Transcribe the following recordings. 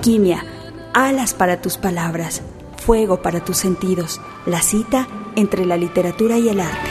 Alquimia, alas para tus palabras, fuego para tus sentidos, la cita entre la literatura y el arte.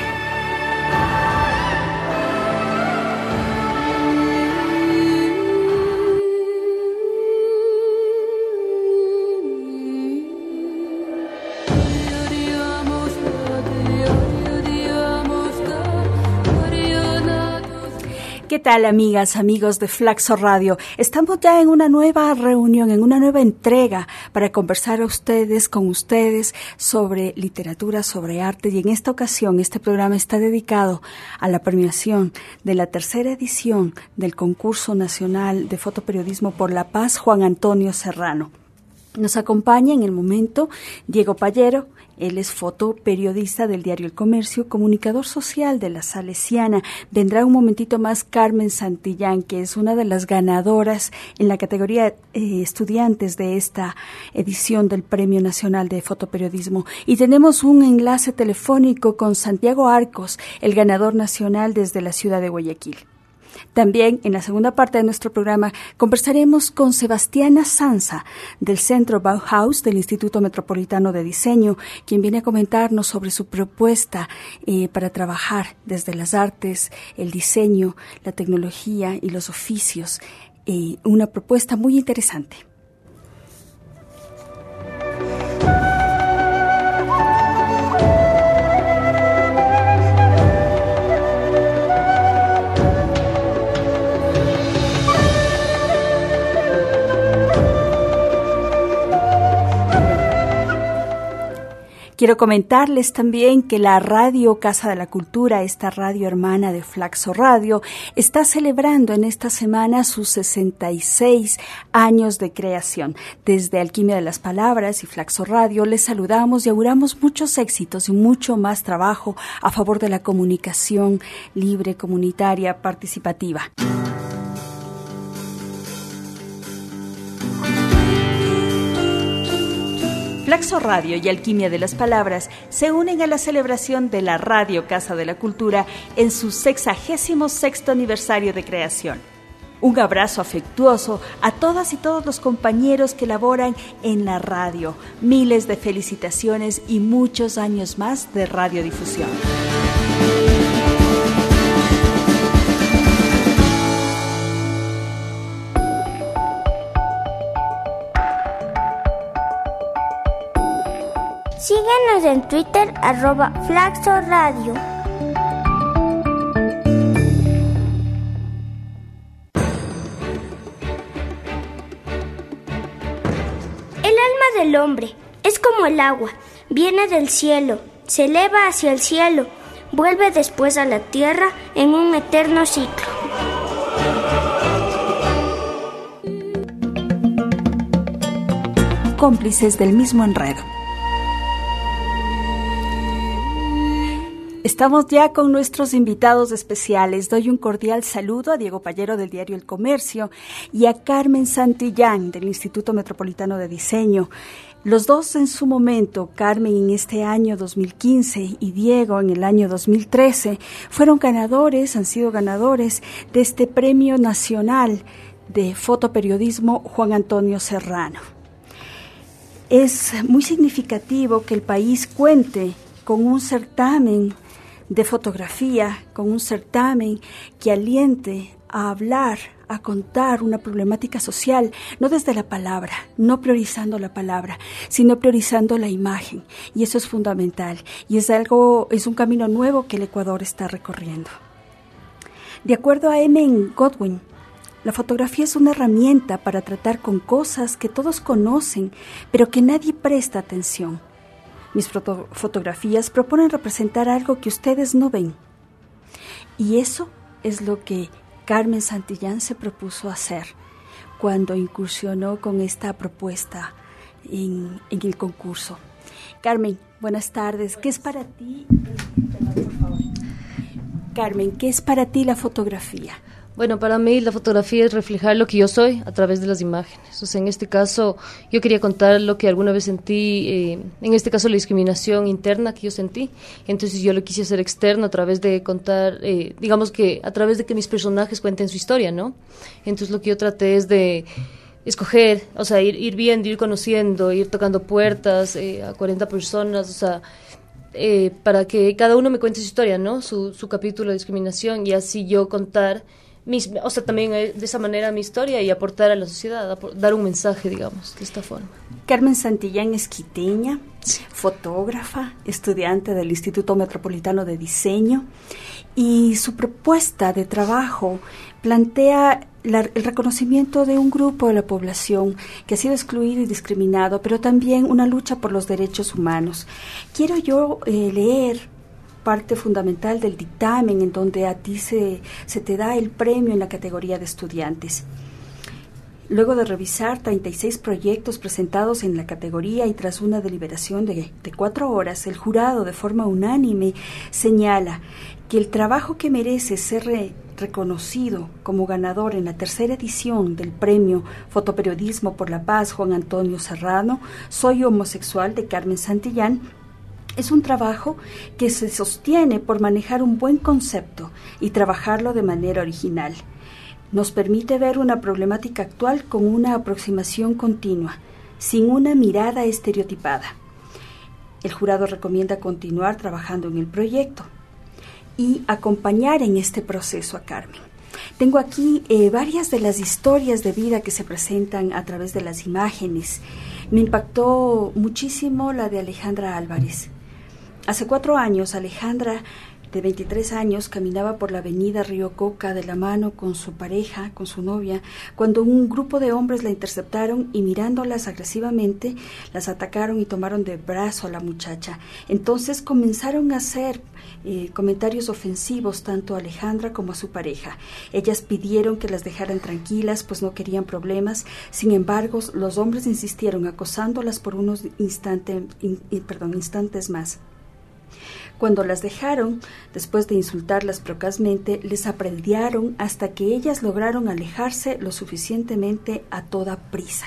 ¿Qué tal, amigas, amigos de Flaxo Radio? Estamos ya en una nueva reunión, en una nueva entrega para conversar con ustedes sobre literatura, sobre arte, y en esta ocasión este programa está dedicado a la premiación de la tercera edición del Concurso Nacional de Fotoperiodismo por la Paz Juan Antonio Serrano. Nos acompaña en el momento Diego Pallero. Él es fotoperiodista del diario El Comercio, comunicador social de La Salesiana. Vendrá un momentito más Carmen Santillán, que es una de las ganadoras en la categoría estudiantes de esta edición del Premio Nacional de Fotoperiodismo. Y tenemos un enlace telefónico con Santiago Arcos, el ganador nacional desde la ciudad de Guayaquil. También, en la segunda parte de nuestro programa, conversaremos con Sebastiana Sanza, del Centro Bauhaus del Instituto Metropolitano de Diseño, quien viene a comentarnos sobre su propuesta para trabajar desde las artes, el diseño, la tecnología y los oficios. Una propuesta muy interesante. Quiero comentarles también que la radio Casa de la Cultura, esta radio hermana de Flaxo Radio, está celebrando en esta semana sus 66 años de creación. Desde Alquimia de las Palabras y Flaxo Radio les saludamos y auguramos muchos éxitos y mucho más trabajo a favor de la comunicación libre, comunitaria, participativa. Flaxo Radio y Alquimia de las Palabras se unen a la celebración de la Radio Casa de la Cultura en su 66º aniversario de creación. Un abrazo afectuoso a todas y todos los compañeros que laboran en la radio. Miles de felicitaciones y muchos años más de radiodifusión. Síguenos en Twitter, @FlaxoRadio. El alma del hombre es como el agua, viene del cielo, se eleva hacia el cielo, vuelve después a la tierra en un eterno ciclo. Cómplices del mismo enredo. Estamos ya con nuestros invitados especiales. Doy un cordial saludo a Diego Pallero del diario El Comercio y a Carmen Santillán del Instituto Metropolitano de Diseño. Los dos en su momento, Carmen en este año 2015 y Diego en el año 2013, han sido ganadores de este Premio Nacional de Fotoperiodismo Juan Antonio Serrano. Es muy significativo que el país cuente con un certamen de fotografía, con un certamen que aliente a hablar, a contar una problemática social, no desde la palabra, no priorizando la palabra, sino priorizando la imagen. Y eso es fundamental. Y es un camino nuevo que el Ecuador está recorriendo. De acuerdo a Emmett Godwin, la fotografía es una herramienta para tratar con cosas que todos conocen, pero que nadie presta atención. Mis fotografías proponen representar algo que ustedes no ven. Y eso es lo que Carmen Santillán se propuso hacer cuando incursionó con esta propuesta en el concurso. Carmen, buenas tardes. ¿Qué es para ti? Por favor. Carmen, ¿qué es para ti la fotografía? Bueno, para mí la fotografía es reflejar lo que yo soy a través de las imágenes. O sea, en este caso yo quería contar lo que alguna vez sentí, en este caso la discriminación interna que yo sentí. Entonces yo lo quise hacer externo a través de contar, digamos que a través de que mis personajes cuenten su historia, ¿no? Entonces lo que yo traté es de escoger, o sea, ir viendo, ir conociendo, ir tocando puertas a 40 personas, o sea, para que cada uno me cuente su historia, ¿no? Su capítulo de discriminación, y así yo contar o sea, también de esa manera mi historia y aportar a la sociedad, dar un mensaje, digamos, de esta forma. Carmen Santillán es quiteña, fotógrafa, estudiante del Instituto Metropolitano de Diseño, y su propuesta de trabajo plantea el reconocimiento de un grupo de la población que ha sido excluido y discriminado, pero también una lucha por los derechos humanos. Quiero yo leer parte fundamental del dictamen en donde a ti se te da el premio en la categoría de estudiantes. Luego de revisar 36 proyectos presentados en la categoría y tras una deliberación de 4 horas, el jurado de forma unánime señala que el trabajo que merece ser reconocido como ganador en la tercera edición del premio Fotoperiodismo por la Paz Juan Antonio Serrano, Soy homosexual, de Carmen Santillán, es un trabajo que se sostiene por manejar un buen concepto y trabajarlo de manera original. Nos permite ver una problemática actual con una aproximación continua, sin una mirada estereotipada. El jurado recomienda continuar trabajando en el proyecto y acompañar en este proceso a Carmen. Tengo aquí varias de las historias de vida que se presentan a través de las imágenes. Me impactó muchísimo la de Alejandra Álvarez. Hace 4 años, Alejandra, de 23 años, caminaba por la avenida Río Coca de la mano con su pareja, con su novia, cuando un grupo de hombres la interceptaron y, mirándolas agresivamente, las atacaron y tomaron de brazo a la muchacha. Entonces comenzaron a hacer comentarios ofensivos tanto a Alejandra como a su pareja. Ellas pidieron que las dejaran tranquilas, pues no querían problemas. Sin embargo, los hombres insistieron, acosándolas por unos instantes más. Cuando las dejaron, después de insultarlas procazmente, les aprediaron hasta que ellas lograron alejarse lo suficientemente a toda prisa.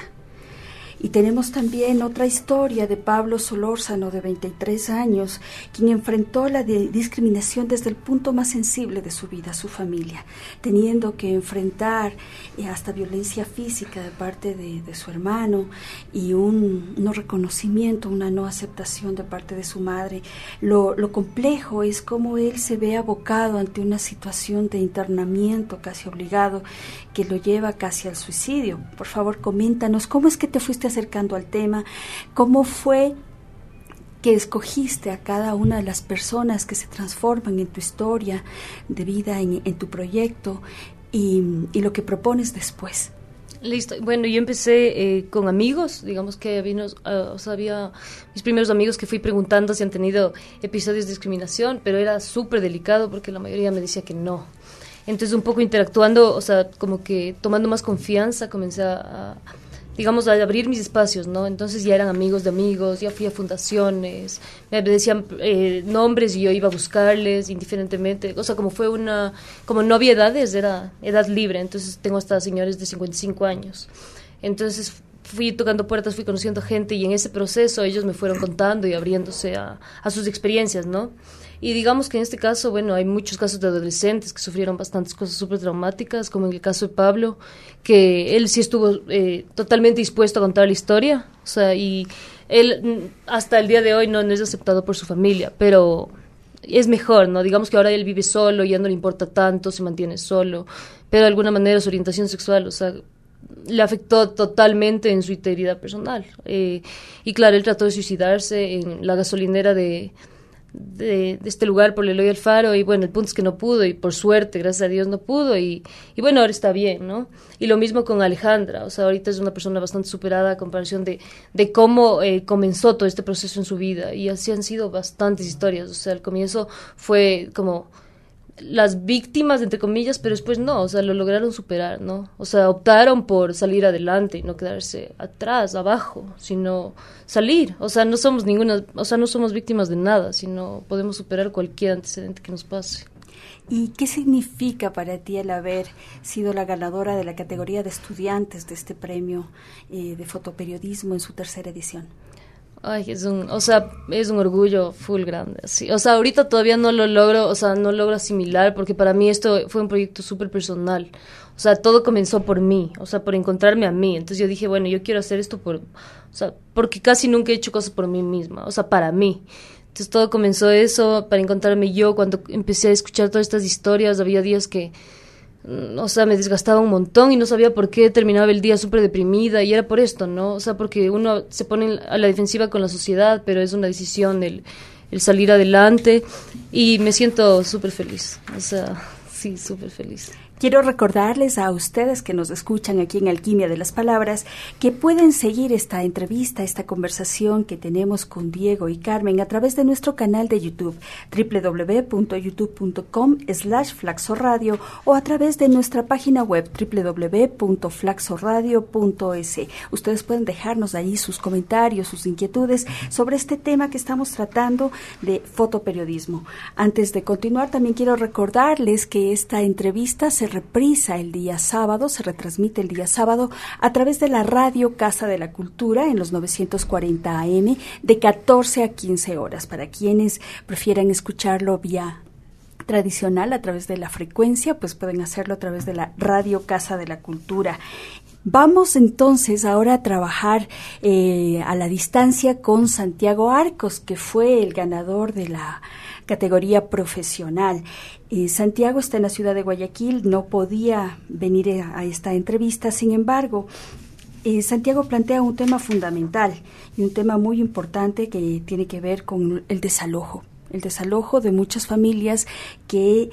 Y tenemos también otra historia de Pablo Solórzano, de 23 años, quien enfrentó la discriminación desde el punto más sensible de su vida, su familia, teniendo que enfrentar hasta violencia física de parte de su hermano y un no reconocimiento, una no aceptación de parte de su madre. Lo complejo es cómo él se ve abocado ante una situación de internamiento casi obligado que lo lleva casi al suicidio. Por favor, coméntanos, ¿cómo es que te fuiste acercando al tema? ¿Cómo fue que escogiste a cada una de las personas que se transforman en tu historia de vida, en tu proyecto y lo que propones después? Listo. Bueno, yo empecé con amigos, digamos que había mis primeros amigos que fui preguntando si han tenido episodios de discriminación, pero era súper delicado porque la mayoría me decía que no. Entonces, un poco interactuando, o sea, como que tomando más confianza, comencé a abrir mis espacios, ¿no? Entonces ya eran amigos de amigos, ya fui a fundaciones, me decían nombres y yo iba a buscarles indiferentemente. O sea, como no había edades, era edad libre. Entonces tengo hasta señores de 55 años. Entonces fui tocando puertas, fui conociendo gente y en ese proceso ellos me fueron contando y abriéndose a sus experiencias, ¿no? Y digamos que en este caso, bueno, hay muchos casos de adolescentes que sufrieron bastantes cosas súper traumáticas, como en el caso de Pablo, que él sí estuvo totalmente dispuesto a contar la historia, o sea, y él hasta el día de hoy no es aceptado por su familia, pero es mejor, ¿no? Digamos que ahora él vive solo, ya no le importa tanto, se mantiene solo, pero de alguna manera su orientación sexual, o sea, le afectó totalmente en su integridad personal. Y claro, él trató de suicidarse en la gasolinera de este lugar por Eloy Alfaro, y bueno, el punto es que no pudo, y por suerte, gracias a Dios, no pudo, y bueno, ahora está bien, ¿no? Y lo mismo con Alejandra, o sea, ahorita es una persona bastante superada a comparación de cómo comenzó todo este proceso en su vida, y así han sido bastantes historias. O sea, al comienzo fue como las víctimas, entre comillas, pero después no, o sea, lo lograron superar, ¿no? O sea, optaron por salir adelante y no quedarse atrás, abajo, sino salir. O sea, no somos víctimas de nada, sino podemos superar cualquier antecedente que nos pase. ¿Y qué significa para ti el haber sido la ganadora de la categoría de estudiantes de este premio de fotoperiodismo en su tercera edición? Ay, es un orgullo full grande, sí. O sea, ahorita todavía no lo logro, o sea, no logro asimilar, porque para mí esto fue un proyecto súper personal. O sea, todo comenzó por mí, o sea, por encontrarme a mí. Entonces yo dije, bueno, yo quiero hacer esto porque casi nunca he hecho cosas por mí misma, o sea, para mí. Entonces todo comenzó eso, para encontrarme yo. Cuando empecé a escuchar todas estas historias, había días que o sea, me desgastaba un montón y no sabía por qué terminaba el día súper deprimida, y era por esto, ¿no? O sea, porque uno se pone a la defensiva con la sociedad, pero es una decisión el salir adelante, y me siento súper feliz, o sea, sí, súper feliz. Quiero recordarles a ustedes que nos escuchan aquí en Alquimia de las Palabras que pueden seguir esta entrevista, esta conversación que tenemos con Diego y Carmen a través de nuestro canal de YouTube, www.youtube.com/flaxoradio, o a través de nuestra página web www.flaxoradio.es. Ustedes pueden dejarnos ahí sus comentarios, sus inquietudes sobre este tema que estamos tratando de fotoperiodismo. Antes de continuar, también quiero recordarles que esta entrevista se reprisa el día sábado, se retransmite el día sábado a través de la radio Casa de la Cultura en los 940 AM de 14 a 15 horas. Para quienes prefieran escucharlo vía tradicional a través de la frecuencia, pues pueden hacerlo a través de la radio Casa de la Cultura. Vamos entonces ahora a trabajar a la distancia con Santiago Arcos, que fue el ganador de la categoría profesional. Santiago está en la ciudad de Guayaquil, no podía venir a esta entrevista, sin embargo, Santiago plantea un tema fundamental y un tema muy importante que tiene que ver con el desalojo de muchas familias que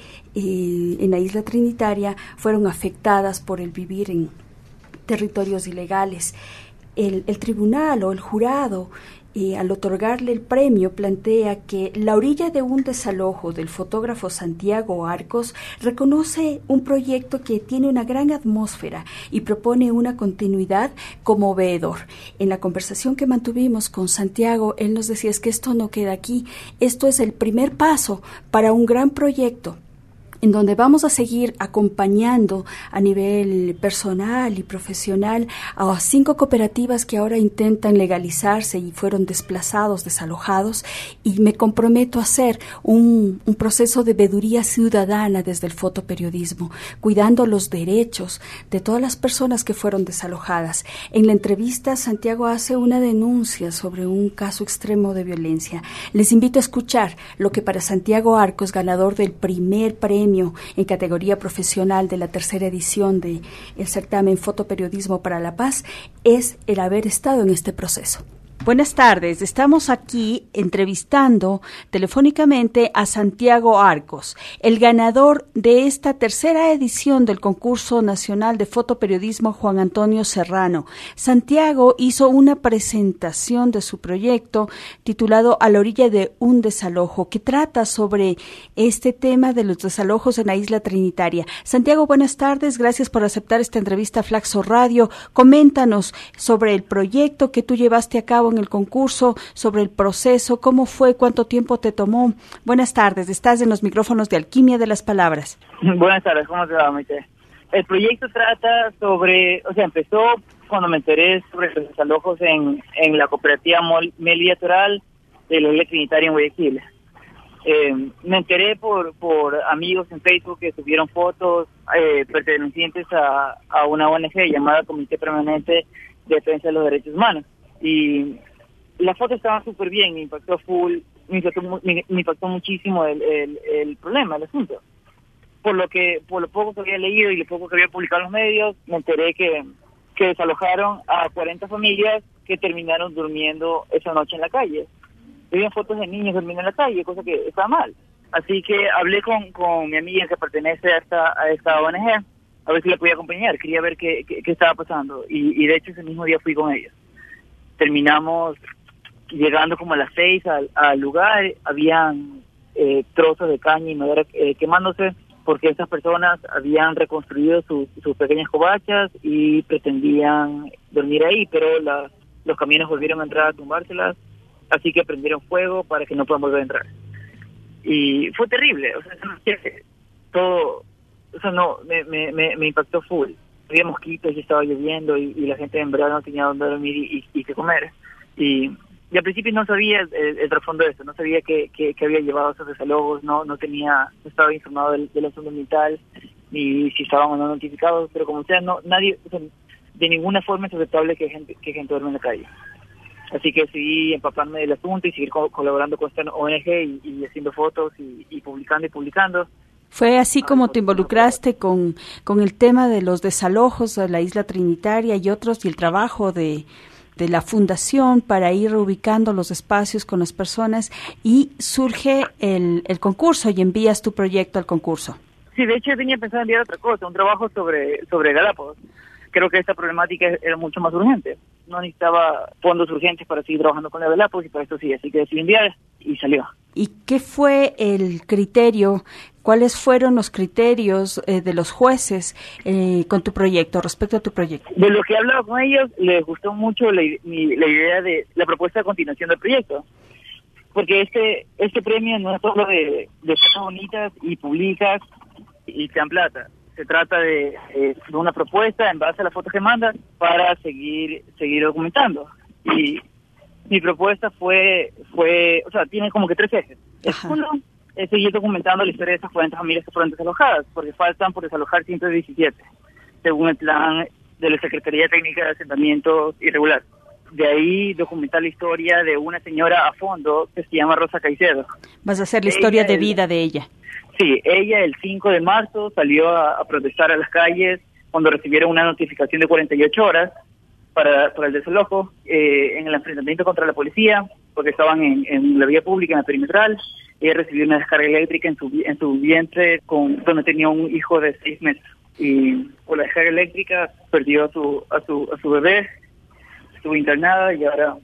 en la isla Trinitaria fueron afectadas por el vivir en territorios ilegales. El tribunal o el jurado, al otorgarle el premio, plantea que La orilla de un desalojo del fotógrafo Santiago Arcos reconoce un proyecto que tiene una gran atmósfera y propone una continuidad conmovedor. En la conversación que mantuvimos con Santiago, él nos decía, es que esto no queda aquí, esto es el primer paso para un gran proyecto en donde vamos a seguir acompañando a nivel personal y profesional a 5 cooperativas que ahora intentan legalizarse y fueron desalojados, y me comprometo a hacer un proceso de veeduría ciudadana desde el fotoperiodismo, cuidando los derechos de todas las personas que fueron desalojadas. En la entrevista, Santiago hace una denuncia sobre un caso extremo de violencia. Les invito a escuchar lo que para Santiago Arcos, ganador del primer premio en categoría profesional de la 3ª edición del certamen Fotoperiodismo para la Paz, es el haber estado en este proceso. Buenas tardes, estamos aquí entrevistando telefónicamente a Santiago Arcos, el ganador de esta 3ª edición del concurso nacional de fotoperiodismo Juan Antonio Serrano. Santiago hizo una presentación de su proyecto titulado A la orilla de un desalojo, que trata sobre este tema de los desalojos en la isla Trinitaria. Santiago, buenas tardes, gracias por aceptar esta entrevista a Flaxo Radio. Coméntanos sobre el proyecto que tú llevaste a cabo en el concurso, sobre el proceso, cómo fue, cuánto tiempo te tomó. Buenas tardes, estás en los micrófonos de Alquimia de las Palabras. Buenas tardes, ¿cómo te va, Maite? El proyecto trata sobre, empezó cuando me enteré sobre los desalojos en la cooperativa Melilla Toral de la isla Trinitaria en Guayaquil. Me enteré por amigos en Facebook que subieron fotos pertenecientes a una ONG llamada Comité Permanente de Defensa de los Derechos Humanos. Y las fotos estaban súper bien, me impactó muchísimo el problema, el asunto. Por lo poco que había leído y lo poco que había publicado en los medios, me enteré que desalojaron a 40 familias que terminaron durmiendo esa noche en la calle. Habían fotos de niños durmiendo en la calle, cosa que estaba mal. Así que hablé con mi amiga que pertenece a esta ONG, a ver si la podía acompañar, quería ver qué estaba pasando. Y de hecho ese mismo día fui con ellos. Terminamos llegando como a las 6 al lugar, habían trozos de caña y madera quemándose, porque estas personas habían reconstruido sus pequeñas covachas y pretendían dormir ahí, pero los camiones volvieron a entrar a tumbárselas, así que prendieron fuego para que no puedan volver a entrar. Y fue terrible, me impactó full. Había mosquitos y estaba lloviendo y la gente en verdad no tenía dónde dormir y qué comer. Y Y al principio no sabía el trasfondo de esto, no sabía que había llevado esos desalojos, no estaba informado del asunto ambiental, ni si estaban o no notificados, pero como sea, nadie, o sea, de ninguna forma es aceptable que gente duerme en la calle. Así que decidí empaparme del asunto y seguir colaborando con esta ONG y haciendo fotos y publicando. ¿Fue así como te involucraste con el tema de los desalojos de la Isla Trinitaria y otros, y el trabajo de la fundación para ir reubicando los espacios con las personas, y surge el concurso y envías tu proyecto al concurso? Sí, de hecho yo tenía pensado enviar otra cosa, un trabajo sobre Galápagos. Creo que esta problemática era mucho más urgente. No necesitaba fondos urgentes para seguir trabajando con la Galápagos, y para esto sí, así que decidí enviar y salió. ¿Y qué fue el criterio? ¿Cuáles fueron los criterios de los jueces con tu proyecto, respecto a tu proyecto? De lo que he hablado con ellos, les gustó mucho la idea de la propuesta de continuación del proyecto. Porque este premio no es solo de fotos bonitas y públicas y te dan plata. Se trata de una propuesta en base a las fotos que mandas para seguir documentando. Y mi propuesta fue, o sea, tiene como que 3 ejes. Uno es seguir documentando la historia de esas 40 familias que fueron desalojadas, porque faltan por desalojar 117, según el plan de la Secretaría Técnica de Asentamientos Irregular. De ahí documentar la historia de una señora a fondo que se llama Rosa Caicedo. Vas a hacer la historia de vida de ella. Sí, ella el 5 de marzo salió a protestar a las calles cuando recibieron una notificación de 48 horas para el desalojo, en el enfrentamiento contra la policía, porque estaban en la vía pública, en la perimetral. Ella recibió una descarga eléctrica en su vientre, donde tenía un hijo de 6 meses. Y por la descarga eléctrica perdió a su bebé, estuvo internada y ahora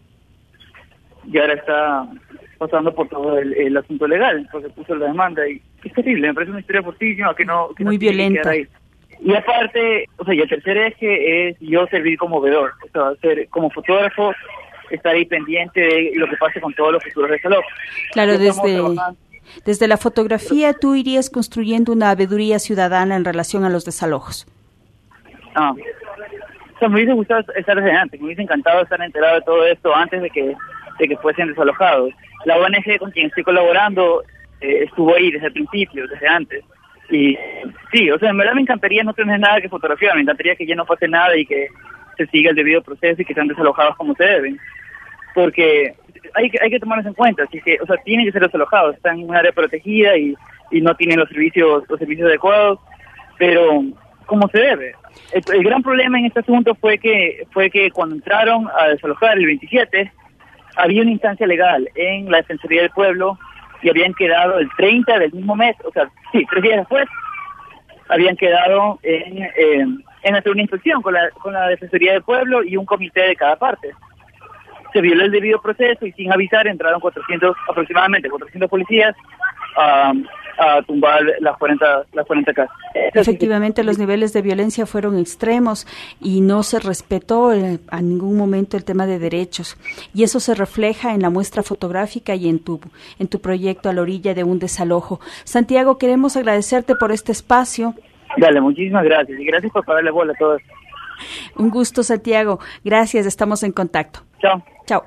está pasando por todo el asunto legal, porque puso la demanda, y es terrible, me parece una historia fortísima que no muy violenta. Y aparte, o sea, y el tercer eje es yo servir como veedor, o sea, ser como fotógrafo, estar ahí pendiente de lo que pase con todos los futuros desalojos. Claro, desde la fotografía tú irías construyendo una veeduría ciudadana en relación a los desalojos. O sea, me hubiese gustado estar desde antes, me hubiese encantado estar enterado de todo esto antes de que fuesen desalojados. La ONG con quien estoy colaborando estuvo ahí desde el principio, desde antes. Y sí, o sea, en verdad me encantaría no tener nada que fotografiar, me encantaría que ya no pase nada y que se siga el debido proceso y que sean desalojados como se deben. Porque hay que tomarlos en cuenta, así que, o sea, tienen que ser desalojados, están en un área protegida y no tienen los servicios adecuados, pero como se debe. El gran problema en este asunto fue que cuando entraron a desalojar el 27, había una instancia legal en la Defensoría del Pueblo y habían quedado el 30 del mismo mes, o sea, sí, 3 días después, habían quedado en hacer una inspección con la Defensoría del Pueblo y un comité de cada parte. Se violó el debido proceso y sin avisar entraron aproximadamente 400 policías a tumbar las 40 casas. Efectivamente, los niveles de violencia fueron extremos y no se respetó a ningún momento el tema de derechos. Y eso se refleja en la muestra fotográfica y en tu proyecto A la orilla de un desalojo. Santiago, queremos agradecerte por este espacio. Dale, muchísimas gracias. Y gracias por pararle bola a todos. Un gusto, Santiago. Gracias, estamos en contacto. Chao. Chao.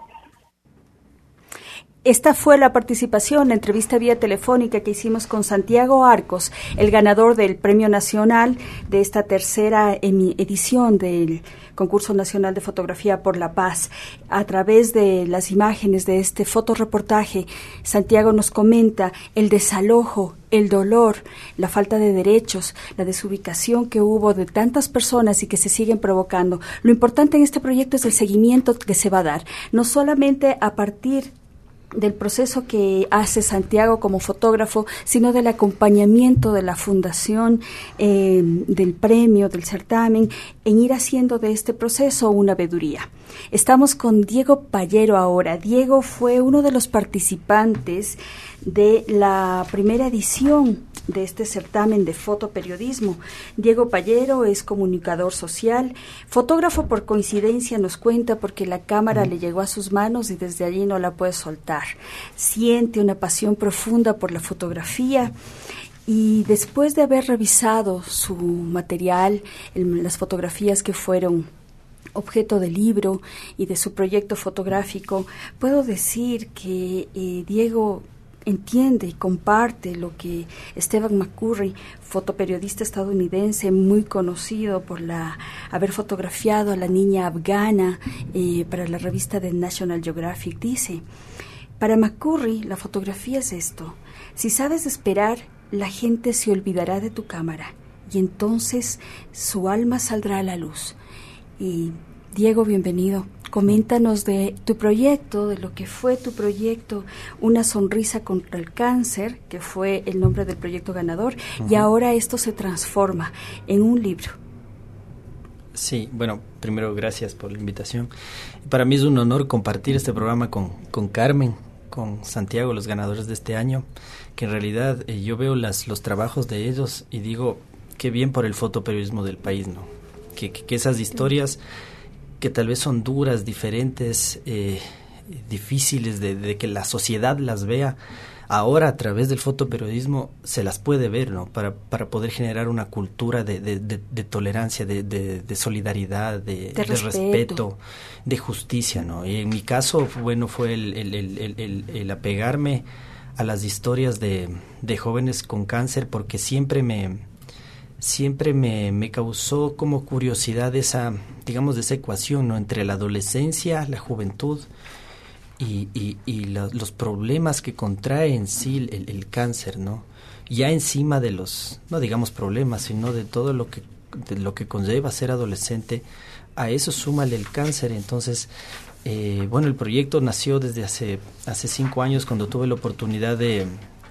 Esta fue la participación, la entrevista vía telefónica que hicimos con Santiago Arcos, el ganador del Premio Nacional de esta tercera edición del Concurso Nacional de Fotografía por la Paz. A través de las imágenes de este fotoreportaje, Santiago nos comenta el desalojo, el dolor, la falta de derechos, la desubicación que hubo de tantas personas y que se siguen provocando. Lo importante en este proyecto es el seguimiento que se va a dar, no solamente a partir del proceso que hace Santiago como fotógrafo, sino del acompañamiento de la fundación, del premio, del certamen, en ir haciendo de este proceso una veeduría. Estamos con Diego Pallero ahora. Diego fue uno de los participantes de la primera edición de este certamen de fotoperiodismo. Diego Pallero es comunicador social, fotógrafo por coincidencia, nos cuenta, porque la cámara le llegó a sus manos y desde allí no la puede soltar. Siente una pasión profunda por la fotografía y después de haber revisado su material, las fotografías que fueron objeto del libro y de su proyecto fotográfico, puedo decir que Diego entiende y comparte lo que Stephen McCurry, fotoperiodista estadounidense muy conocido por haber fotografiado a la niña afgana para la revista de National Geographic, dice: para McCurry la fotografía es esto: si sabes esperar, la gente se olvidará de tu cámara y entonces su alma saldrá a la luz. Y Diego, bienvenido. Coméntanos de tu proyecto, de lo que fue tu proyecto, Una sonrisa contra el cáncer, que fue el nombre del proyecto ganador, y ahora esto se transforma en un libro. Sí, bueno, primero gracias por la invitación. Para mí es un honor compartir este programa con Carmen, con Santiago, los ganadores de este año, que en realidad yo veo los trabajos de ellos y digo, qué bien por el fotoperiodismo del país, ¿no? Que esas historias que tal vez son duras, diferentes, difíciles de que la sociedad las vea, ahora a través del fotoperiodismo se las puede ver, ¿no? Para poder generar una cultura de tolerancia, de solidaridad, de respeto, de justicia, ¿no? Y en mi caso, bueno, fue el apegarme a las historias de jóvenes con cáncer, porque siempre me causó como curiosidad esa ecuación, ¿no? Entre la adolescencia, la juventud y los problemas que contrae en sí el cáncer, ¿no? Ya encima de los, no digamos problemas, sino de todo lo que conlleva ser adolescente, a eso súmale el cáncer. Entonces, bueno, el proyecto nació desde hace 5 años, cuando tuve la oportunidad de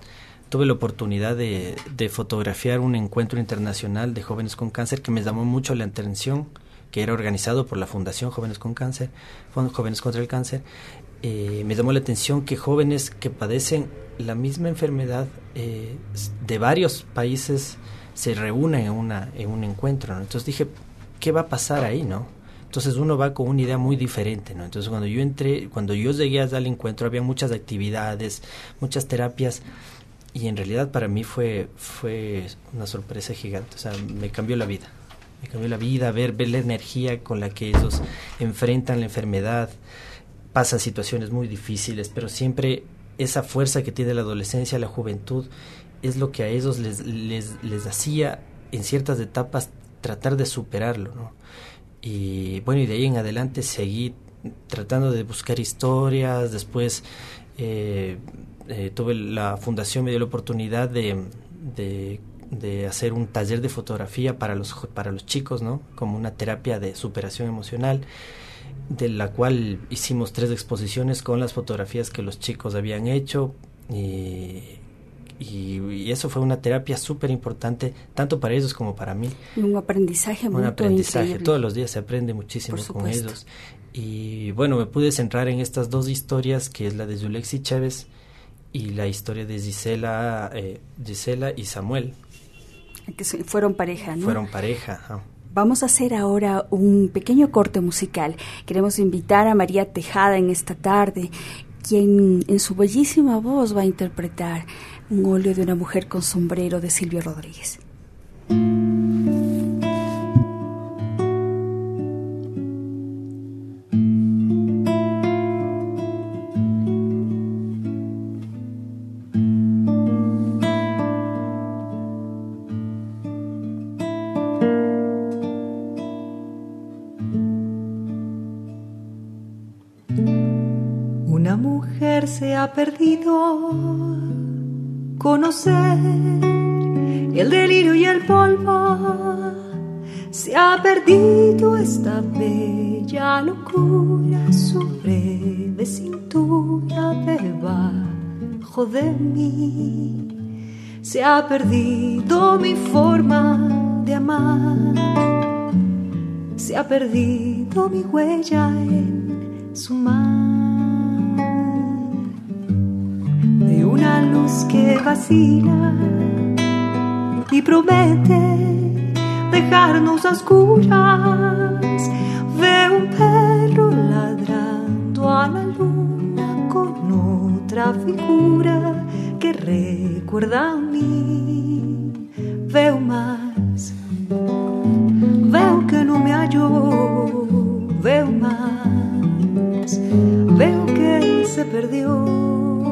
fotografiar un encuentro internacional de jóvenes con cáncer que me llamó mucho la atención, que era organizado por la Fundación Jóvenes contra el Cáncer. Me llamó la atención que jóvenes que padecen la misma enfermedad de varios países se reúnen en un encuentro, ¿no? Entonces dije, ¿qué va a pasar ahí, no? Entonces uno va con una idea muy diferente, ¿no? Entonces cuando yo llegué al encuentro, había muchas actividades, muchas terapias, y en realidad para mí fue una sorpresa gigante. O sea, me cambió la vida ver la energía con la que ellos enfrentan la enfermedad, pasan situaciones muy difíciles, pero siempre esa fuerza que tiene la adolescencia, la juventud, es lo que a ellos les hacía en ciertas etapas tratar de superarlo, ¿no? Y bueno, y de ahí en adelante seguí tratando de buscar historias. Después la fundación me dio la oportunidad de hacer un taller de fotografía para los chicos, ¿no? Como una terapia de superación emocional, de la cual hicimos 3 exposiciones con las fotografías que los chicos habían hecho, y eso fue una terapia súper importante, tanto para ellos como para mí. Un aprendizaje muy increíble. Todos los días se aprende muchísimo con ellos. Y bueno, me pude centrar en estas 2 historias, que es la de Yulexi Chévez y la historia de Gisela y Samuel. Que fueron pareja, ¿no? Fueron pareja, ajá. Vamos a hacer ahora un pequeño corte musical. Queremos invitar a María Tejada en esta tarde, quien en su bellísima voz va a interpretar un óleo de una mujer con sombrero de Silvio Rodríguez. Una mujer se ha perdido, conocer el delirio y el polvo. Se ha perdido esta bella locura sobre de cintura debajo de mí. Se ha perdido mi forma de amar. Se ha perdido mi huella en su mar. De una luz que vacila y promete dejarnos a oscuras, de un perro ladrando a la luna con otra figura que recuerda a mí. Veo más, veo que no me hallo, veo más, veo que se perdió.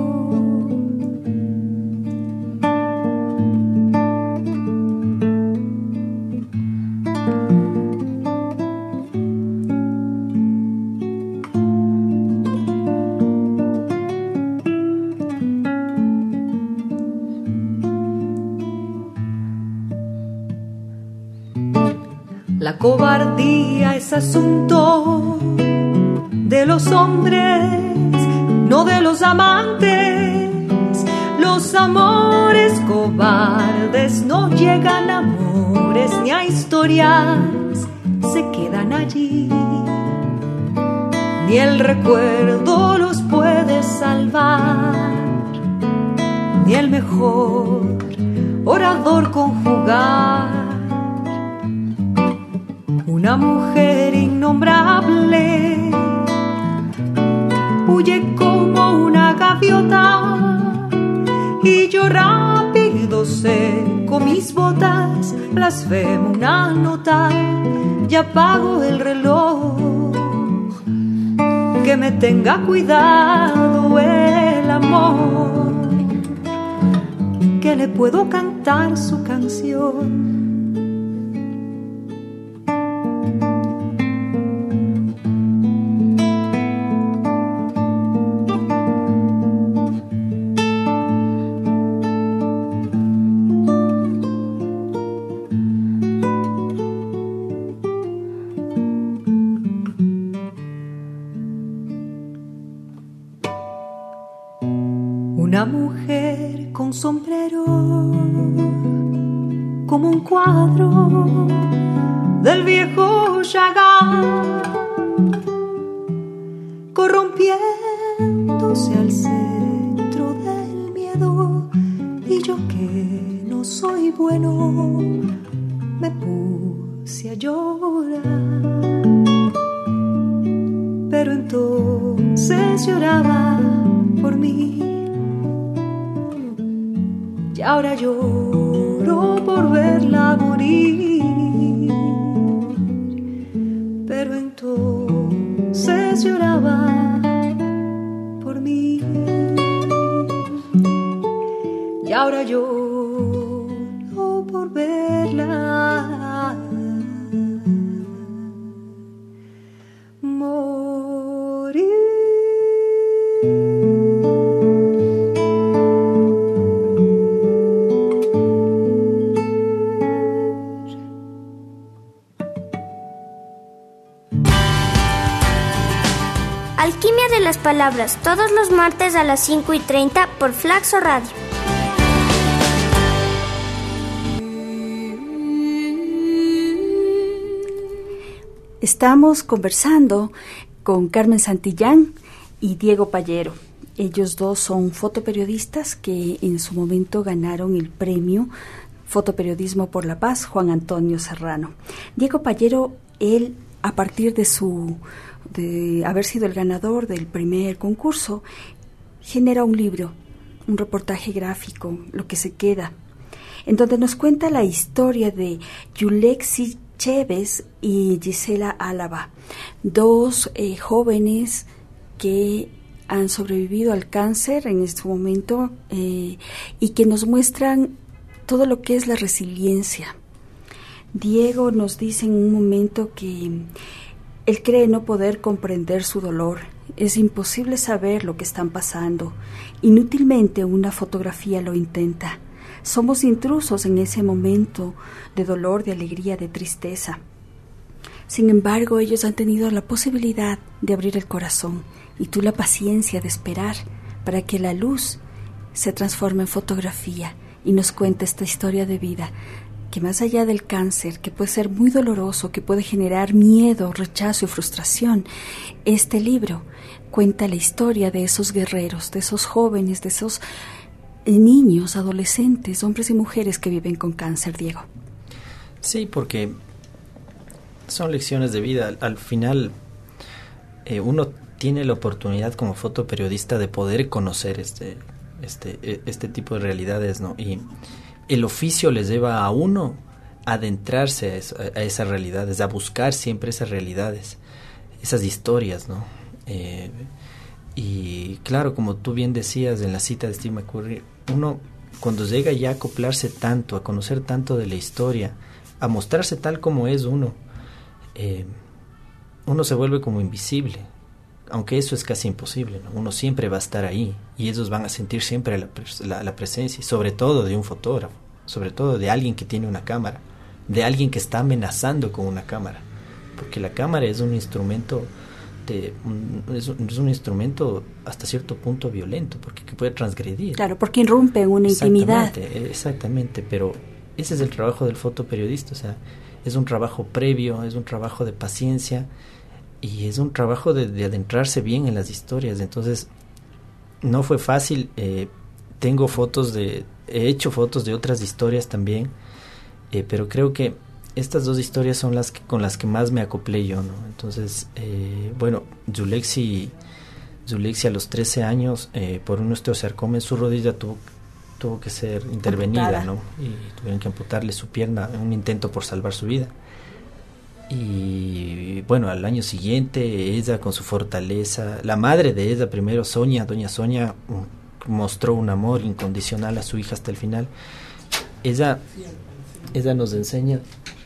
La cobardía es asunto de los hombres, no de los amantes. Los amores cobardes no llegan a amores ni a historias, se quedan allí. Ni el recuerdo los puede salvar, ni el mejor orador conjugar. Una mujer innombrable huye como una gaviota y yo rápido seco mis botas, blasfemo una nota y apago el reloj. Que me tenga cuidado el amor, que le puedo cantar su canción. Una mujer con sombrero, como un cuadro del viejo Chagall, corrompiéndose al centro del miedo. Y yo que no soy bueno, me puse a llorar. Pero entonces lloraba por mí. Y ahora lloro por verla morir. Pero entonces lloraba por mí. Y ahora lloro por verla morir. Alquimia de las palabras, todos los martes a las 5:30 por Flaxo Radio. Estamos conversando con Carmen Santillán y Diego Pallero. Ellos dos son fotoperiodistas que en su momento ganaron el premio Fotoperiodismo por la Paz Juan Antonio Serrano. Diego Pallero, él, a partir de haber sido el ganador del primer concurso, genera un libro, un reportaje gráfico, Lo que se queda, en donde nos cuenta la historia de Yulexi Chévez y Gisela Álava, dos jóvenes que han sobrevivido al cáncer en este momento y que nos muestran todo lo que es la resiliencia. Diego nos dice en un momento que él cree no poder comprender su dolor. Es imposible saber lo que están pasando. Inútilmente una fotografía lo intenta. Somos intrusos en ese momento de dolor, de alegría, de tristeza. Sin embargo, ellos han tenido la posibilidad de abrir el corazón y tú la paciencia de esperar para que la luz se transforme en fotografía y nos cuente esta historia de vida que más allá del cáncer, que puede ser muy doloroso, que puede generar miedo, rechazo y frustración, este libro cuenta la historia de esos guerreros, de esos jóvenes, de esos niños, adolescentes, hombres y mujeres que viven con cáncer, Diego. Sí, porque son lecciones de vida. Al final, uno tiene la oportunidad como fotoperiodista de poder conocer este tipo de realidades, ¿no? Y el oficio les lleva a uno a adentrarse a esas realidades, a buscar siempre esas realidades. esas historias, ¿no? Y claro, como tú bien decías en la cita de Steve McCurry, uno cuando llega ya a acoplarse tanto, a conocer tanto de la historia, a mostrarse tal como es uno se vuelve como invisible, aunque eso es casi imposible, ¿no? Uno siempre va a estar ahí y ellos van a sentir siempre la presencia, y sobre todo de un fotógrafo, sobre todo de alguien que tiene una cámara, de alguien que está amenazando con una cámara, porque la cámara es un instrumento es un instrumento hasta cierto punto violento, porque que puede transgredir. Claro, porque irrumpe en una intimidad. Exactamente, pero ese es el trabajo del fotoperiodista, o sea, es un trabajo previo, es un trabajo de paciencia y es un trabajo de adentrarse bien en las historias. Entonces, no fue fácil. He hecho fotos de otras historias también, pero creo que estas dos historias son con las que más me acoplé yo, ¿no? Entonces, Yulexi a los 13 años, por un osteosarcoma en su rodilla, tuvo que ser intervenida, amputada, ¿no? Y tuvieron que amputarle su pierna en un intento por salvar su vida. Y bueno, al año siguiente, ella con su fortaleza, la madre de ella primero, doña Sonia, mostró un amor incondicional a su hija hasta el final. Ella nos enseña,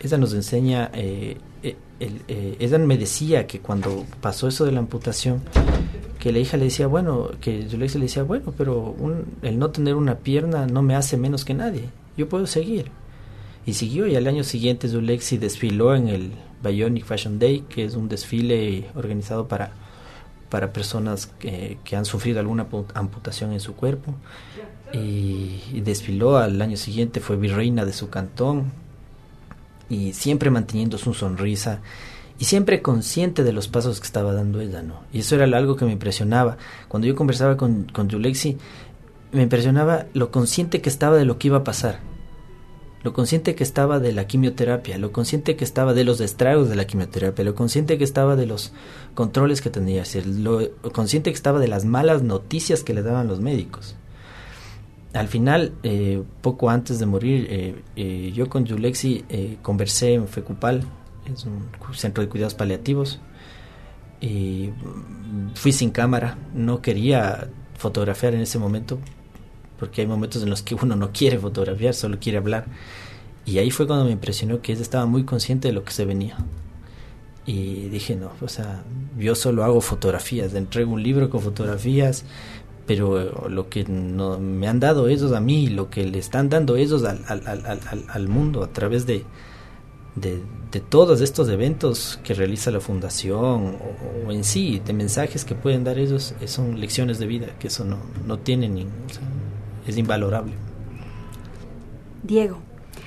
ella me decía que cuando pasó eso de la amputación, que la hija le decía, que Yulexi le decía, pero el no tener una pierna no me hace menos que nadie, yo puedo seguir. Y siguió, y al año siguiente Yulexi desfiló en el Bionic Fashion Day, que es un desfile organizado para personas que han sufrido alguna amputación en su cuerpo, y desfiló al año siguiente, fue virreina de su cantón, y siempre manteniendo su sonrisa y siempre consciente de los pasos que estaba dando ella, ¿no? Y eso era algo que me impresionaba. Cuando yo conversaba con Yulexi, me impresionaba lo consciente que estaba de lo que iba a pasar, lo consciente que estaba de la quimioterapia, lo consciente que estaba de los estragos de la quimioterapia, lo consciente que estaba de los controles que tenía, lo consciente que estaba de las malas noticias que le daban los médicos. Al final, poco antes de morir, yo con Yulexi conversé en FECUPAL, es un centro de cuidados paliativos, y fui sin cámara, no quería fotografiar en ese momento, porque hay momentos en los que uno no quiere fotografiar, solo quiere hablar, y ahí fue cuando me impresionó que ella estaba muy consciente de lo que se venía, y dije, no, o sea, yo solo hago fotografías, entrego un libro con fotografías, pero lo que no me han dado ellos a mí, lo que le están dando ellos al mundo a través de todos estos eventos que realiza la fundación, o en sí, de mensajes que pueden dar ellos, son lecciones de vida, que eso no tienen, o sea, es invalorable. Diego,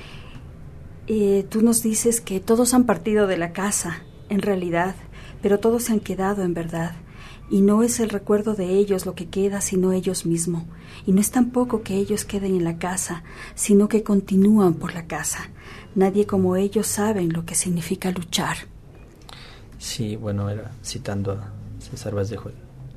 tú nos dices que todos han partido de la casa, en realidad, pero todos se han quedado en verdad. Y no es el recuerdo de ellos lo que queda, sino ellos mismos. Y no es tampoco que ellos queden en la casa, sino que continúan por la casa. Nadie como ellos saben lo que significa luchar. Sí, era citando a César Vallejo.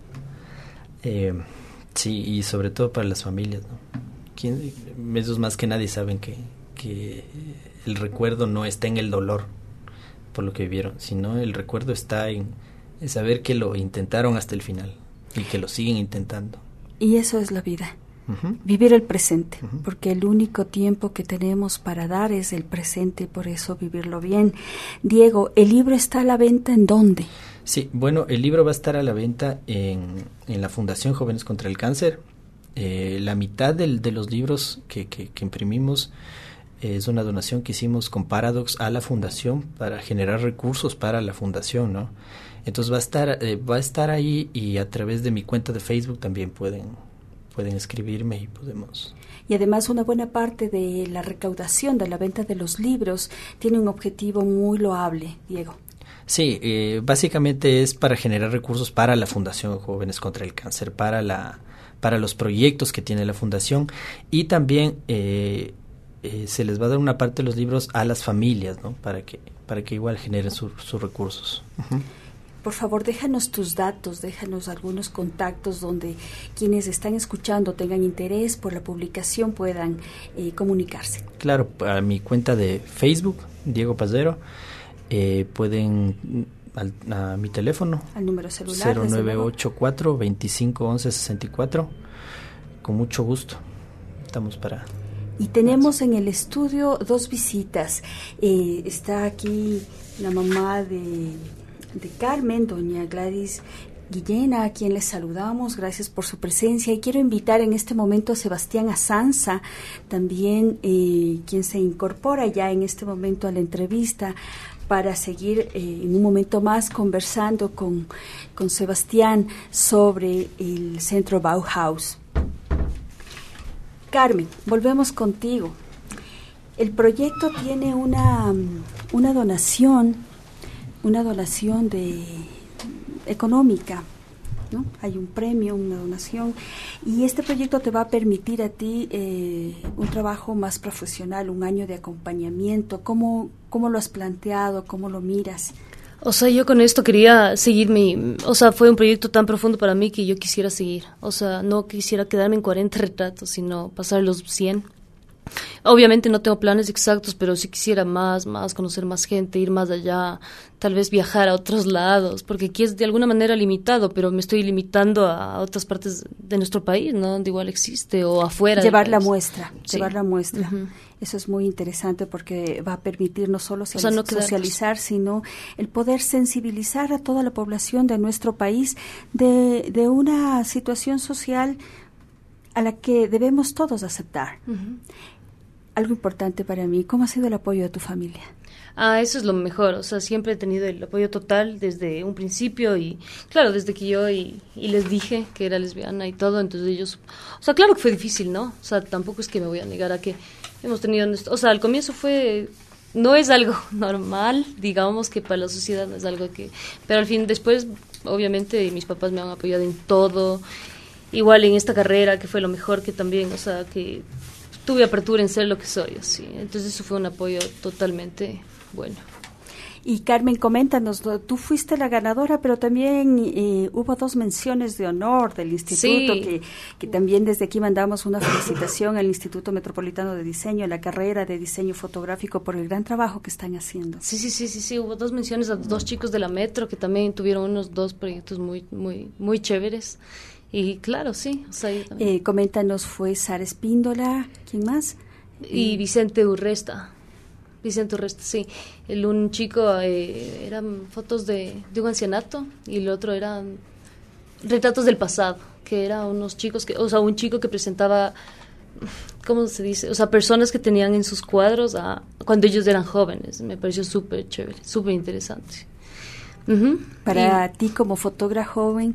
Sí, y sobre todo para las familias, ¿no? Ellos más que nadie saben que el recuerdo no está en el dolor por lo que vivieron, sino el recuerdo está en saber que lo intentaron hasta el final y que lo siguen intentando. Y eso es la vida, vivir el presente, porque el único tiempo que tenemos para dar es el presente, por eso vivirlo bien. Diego, ¿el libro está a la venta en dónde? Sí, el libro va a estar a la venta en la Fundación Jóvenes contra el Cáncer. La mitad de los libros que imprimimos es una donación que hicimos con Paradox a la fundación para generar recursos para la fundación, ¿no? Entonces va a estar ahí, y a través de mi cuenta de Facebook también pueden escribirme y podemos. Y además una buena parte de la recaudación de la venta de los libros tiene un objetivo muy loable, Diego. Sí, básicamente es para generar recursos para la Fundación Jóvenes contra el Cáncer, para los proyectos que tiene la fundación, y también se les va a dar una parte de los libros a las familias, ¿no? Para que igual generen sus recursos. Por favor, déjanos tus datos, déjanos algunos contactos donde quienes están escuchando tengan interés por la publicación puedan comunicarse. Claro, a mi cuenta de Facebook, Diego Pazero, pueden a mi teléfono. Al número celular. 0984-2511-64. Con mucho gusto. Estamos para... Y tenemos en el estudio 2 visitas. Está aquí la mamá de Carmen, doña Gladys Guillena, a quien les saludamos. Gracias por su presencia. Y quiero invitar en este momento a Sebastián Azanza, también quien se incorpora ya en este momento a la entrevista, para seguir en un momento más conversando con Sebastián sobre el Centro Bauhaus. Carmen, volvemos contigo. El proyecto tiene una donación económica, ¿no? Hay un premio, una donación, y este proyecto te va a permitir a ti un trabajo más profesional, un año de acompañamiento. ¿Cómo lo has planteado? ¿Cómo lo miras? O sea, yo con esto quería seguir fue un proyecto tan profundo para mí que yo quisiera seguir. O sea, no quisiera quedarme en 40 retratos, sino pasar los 100. Obviamente no tengo planes exactos, pero sí quisiera más, conocer más gente, ir más allá, tal vez viajar a otros lados, porque aquí es de alguna manera limitado, pero me estoy limitando a otras partes de nuestro país, ¿no? Donde igual existe, o afuera. Llevar la muestra. Uh-huh. Eso es muy interesante porque va a permitir no solo socializar, sino el poder sensibilizar a toda la población de nuestro país de una situación social a la que debemos todos aceptar. Uh-huh. Algo importante para mí, ¿cómo ha sido el apoyo de tu familia? Eso es lo mejor, o sea, siempre he tenido el apoyo total desde un principio y claro, desde que yo y les dije que era lesbiana y todo, entonces ellos, o sea, claro que fue difícil, ¿no? O sea, tampoco es que me voy a negar a que hemos tenido, o sea, al comienzo no es algo normal, digamos que para la sociedad no es algo que, pero al fin, después, obviamente, mis papás me han apoyado en todo, igual en esta carrera, que fue lo mejor, que también, o sea, que tuve apertura en ser lo que soy, así. Entonces eso fue un apoyo totalmente bueno. Y Carmen, coméntanos, tú fuiste la ganadora, pero también hubo 2 menciones de honor del instituto, sí, que también desde aquí mandamos una felicitación al Instituto Metropolitano de Diseño, a la carrera de diseño fotográfico, por el gran trabajo que están haciendo. Sí, hubo 2 menciones a 2 chicos de la Metro que también tuvieron unos 2 proyectos muy, muy, muy chéveres. Y claro, sí. O sea, coméntanos, fue Sara Espíndola, ¿quién más? Y Vicente Urresta, sí. Un chico, eran fotos de un ancianato y el otro eran retratos del pasado, que eran unos chicos, un chico que presentaba, ¿cómo se dice? O sea, personas que tenían en sus cuadros cuando ellos eran jóvenes. Me pareció súper chévere, súper interesante. Uh-huh. Para ti como fotógrafa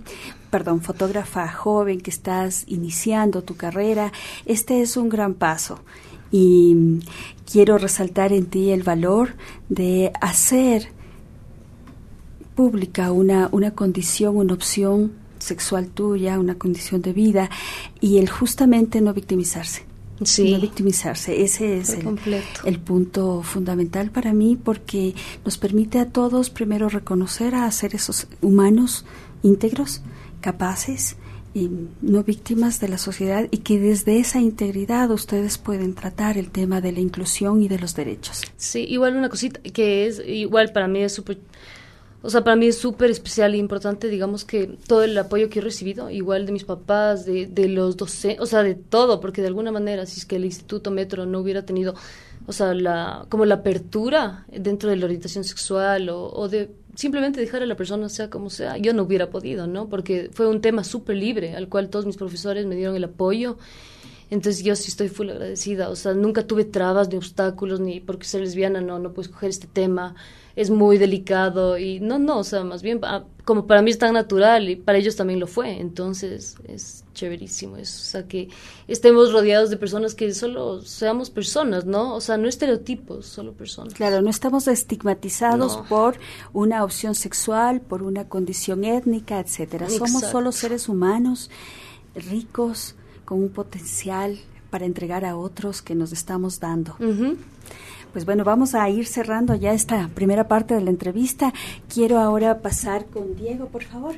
joven que estás iniciando tu carrera, este es un gran paso y quiero resaltar en ti el valor de hacer pública una condición, una opción sexual tuya, una condición de vida, y el justamente no victimizarse. Sí. No victimizarse, ese es el punto fundamental para mí, porque nos permite a todos primero reconocer a seres humanos íntegros, capaces, y no víctimas de la sociedad, y que desde esa integridad ustedes pueden tratar el tema de la inclusión y de los derechos. Sí, igual una cosita que es igual para mí es súper... O sea, para mí es súper especial e importante, digamos, que todo el apoyo que he recibido, igual de mis papás, de los docentes, o sea, de todo, porque de alguna manera, si es que el Instituto Metro no hubiera tenido, o sea, como la apertura dentro de la orientación sexual o de simplemente dejar a la persona sea como sea, yo no hubiera podido, ¿no? Porque fue un tema súper libre, al cual todos mis profesores me dieron el apoyo. Entonces yo sí estoy full agradecida, o sea, nunca tuve trabas ni obstáculos, ni porque ser lesbiana no puedes coger este tema, es muy delicado y no, o sea, más bien como para mí es tan natural y para ellos también lo fue, entonces es chéverísimo eso, o sea, que estemos rodeados de personas que solo seamos personas, ¿no? O sea, no estereotipos, solo personas. Claro, no estamos estigmatizados por una opción sexual, por una condición étnica, etcétera. Somos solo seres humanos ricos, con un potencial para entregar a otros que nos estamos dando. Uh-huh. Pues bueno, vamos a ir cerrando ya esta primera parte de la entrevista. Quiero ahora pasar con Diego, por favor,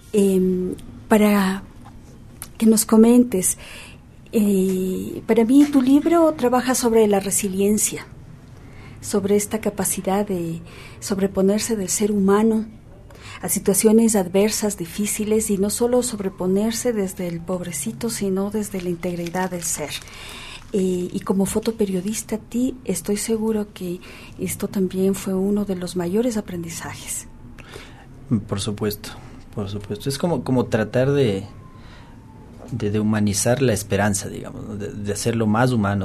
para que nos comentes. Para mí, tu libro trabaja sobre la resiliencia, sobre esta capacidad de sobreponerse del ser humano a situaciones adversas, difíciles, y no solo sobreponerse desde el pobrecito, sino desde la integridad del ser. Y como fotoperiodista, a ti estoy seguro que esto también fue uno de los mayores aprendizajes. Por supuesto. Es como tratar de humanizar la esperanza, digamos, ¿no? de hacerlo más humano,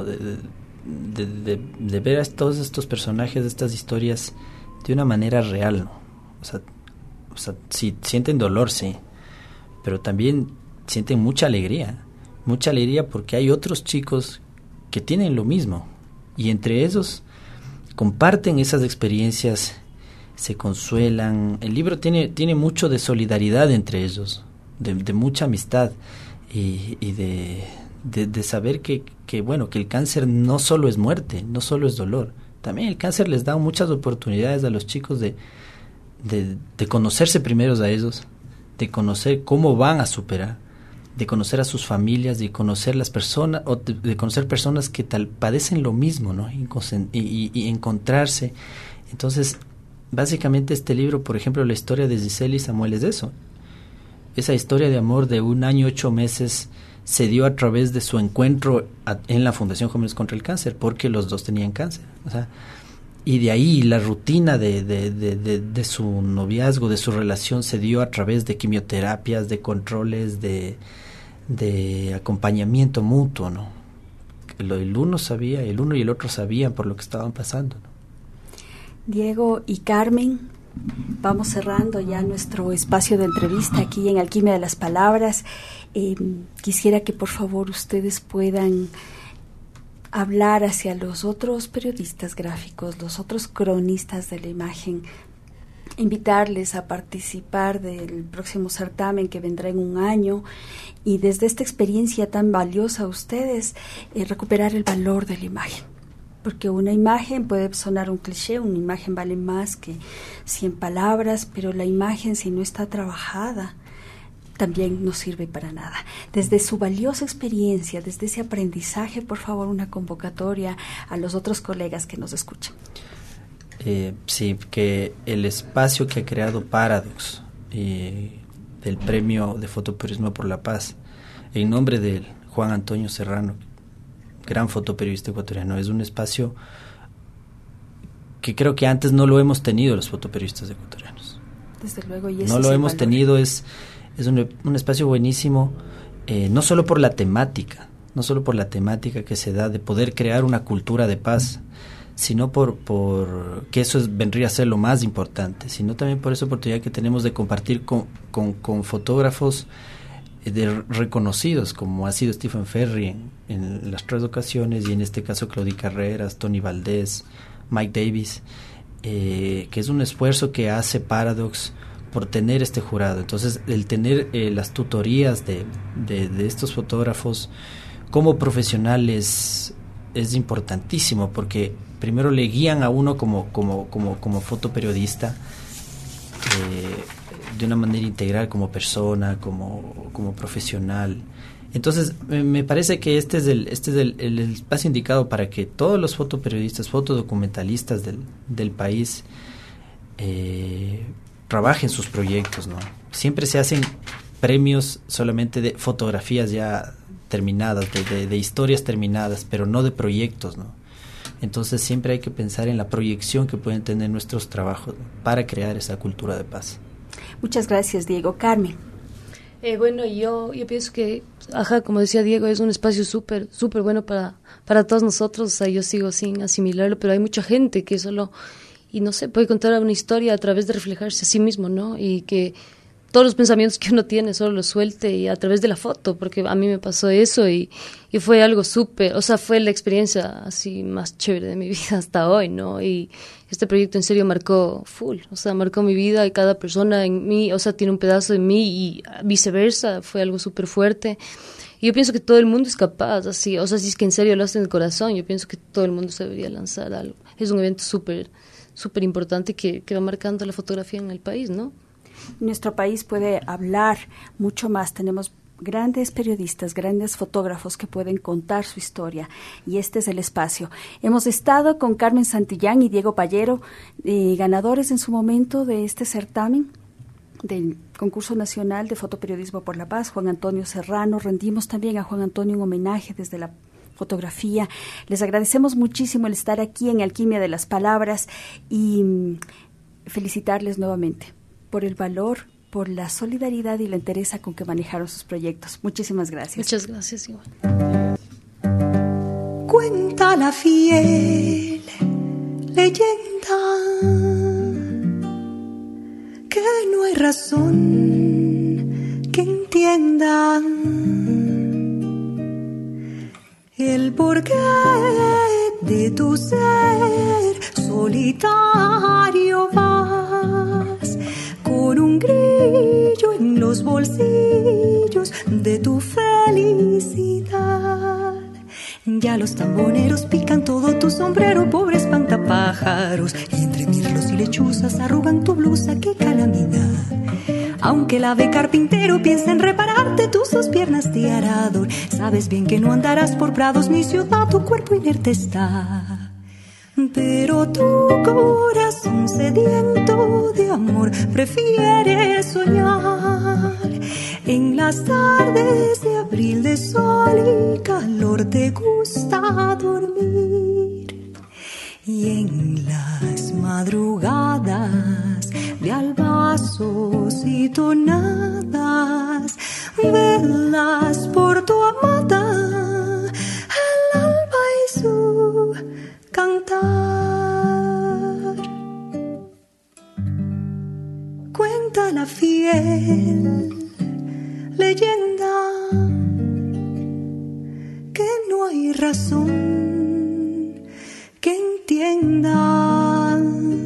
de ver a todos estos personajes, estas historias de una manera real, ¿no? O sea, sí, sienten dolor, sí, pero también sienten mucha alegría porque hay otros chicos que tienen lo mismo, y entre ellos comparten esas experiencias, se consuelan. El libro tiene mucho de solidaridad entre ellos, de mucha amistad, y de saber que el cáncer no solo es muerte, no solo es dolor. También el cáncer les da muchas oportunidades a los chicos de conocerse primero a ellos, de conocer cómo van a superar, de conocer a sus familias, de conocer las personas, o de conocer personas que padecen lo mismo, ¿no? Y encontrarse. Entonces, básicamente este libro, por ejemplo, la historia de Giselle y Samuel es eso. Esa historia de amor de 1 año 8 meses se dio a través de su encuentro en la Fundación Jóvenes contra el Cáncer, porque los dos tenían cáncer. O sea, y de ahí la rutina de su noviazgo, de su relación, se dio a través de quimioterapias, de controles, de acompañamiento mutuo, ¿no? El uno y el otro sabían por lo que estaban pasando, ¿no? Diego y Carmen, vamos cerrando ya nuestro espacio de entrevista aquí en Alquimia de las Palabras. Quisiera que por favor ustedes puedan hablar hacia los otros periodistas gráficos, los otros cronistas de la imagen, invitarles a participar del próximo certamen que vendrá en 1 año, y desde esta experiencia tan valiosa a ustedes, recuperar el valor de la imagen. Porque una imagen puede sonar un cliché, una imagen vale más que 100 palabras, pero la imagen, si no está trabajada, también no sirve para nada. Desde su valiosa experiencia, desde ese aprendizaje, por favor, una convocatoria a los otros colegas que nos escuchan. Sí, que el espacio que ha creado Paradox, del Premio de Fotoperiodismo por la Paz, en nombre de Juan Antonio Serrano, gran fotoperiodista ecuatoriano, es un espacio que creo que antes no lo hemos tenido los fotoperiodistas ecuatorianos. Desde luego, y no lo hemos tenido, es un espacio buenísimo, no solo por la temática que se da de poder crear una cultura de paz, sino por que eso vendría a ser lo más importante, sino también por esa oportunidad que tenemos de compartir con fotógrafos reconocidos, como ha sido Stephen Ferry en las 3 ocasiones, y en este caso Claudia Carreras, Tony Valdés, Mike Davis, que es un esfuerzo que hace Paradox por tener este jurado. Entonces, el tener las tutorías de estos fotógrafos como profesionales es importantísimo, porque primero le guían a uno como fotoperiodista, de una manera integral, como persona, como profesional. Entonces, me parece que este es el espacio indicado para que todos los fotoperiodistas, fotodocumentalistas del país trabajen sus proyectos, ¿no? Siempre se hacen premios solamente de fotografías ya terminadas, de historias terminadas, pero no de proyectos, ¿no? Entonces siempre hay que pensar en la proyección que pueden tener nuestros trabajos, ¿no?, para crear esa cultura de paz. Muchas gracias, Diego. Carmen. Bueno, yo pienso que, como decía Diego, es un espacio súper bueno para todos nosotros. O sea, yo sigo sin asimilarlo, pero hay mucha gente que solo, y no sé, puede contar una historia a través de reflejarse a sí mismo, ¿no? Y que todos los pensamientos que uno tiene solo los suelte y a través de la foto, porque a mí me pasó eso y fue algo súper, o sea, fue la experiencia así más chévere de mi vida hasta hoy, ¿no? Y este proyecto en serio marcó marcó mi vida, y cada persona en mí, o sea, tiene un pedazo de mí y viceversa, fue algo súper fuerte. Y yo pienso que todo el mundo es capaz, así, o sea, si es que en serio lo hace en el corazón, yo pienso que todo el mundo se debería lanzar algo. Es un evento súper importante que va marcando la fotografía en el país, ¿no? Nuestro país puede hablar mucho más. Tenemos grandes periodistas, grandes fotógrafos que pueden contar su historia, y este es el espacio. Hemos estado con Carmen Santillán y Diego Pallero, ganadores en su momento de este certamen. del Concurso Nacional de Fotoperiodismo por la Paz, Juan Antonio Serrano. Rendimos también a Juan Antonio un homenaje desde la fotografía. Les agradecemos muchísimo el estar aquí en Alquimia de las Palabras y felicitarles nuevamente por el valor, por la solidaridad y la entereza con que manejaron sus proyectos. Muchísimas gracias. Muchas gracias, igual. Cuenta la fiel leyenda que no hay razón que entienda el porqué de tu ser solitario. Vas con un grillo en los bolsillos de tu felicidad. Ya los tamboneros pican todo tu sombrero, pobres espantapájaros, y entre mirlos y lechuzas arrugan tu blusa, qué calamidad. Aunque el ave carpintero piensa en repararte tus dos piernas de arador, sabes bien que no andarás por prados ni ciudad, tu cuerpo inerte está. Pero tu corazón sediento de amor prefiere soñar en las tardes de abril de sol y calor, te gusta dormir. Y en las madrugadas de albazos y tonadas, velas por tu amada, el alba y su cantar. Cuenta la fiel leyenda que no hay razón que entienda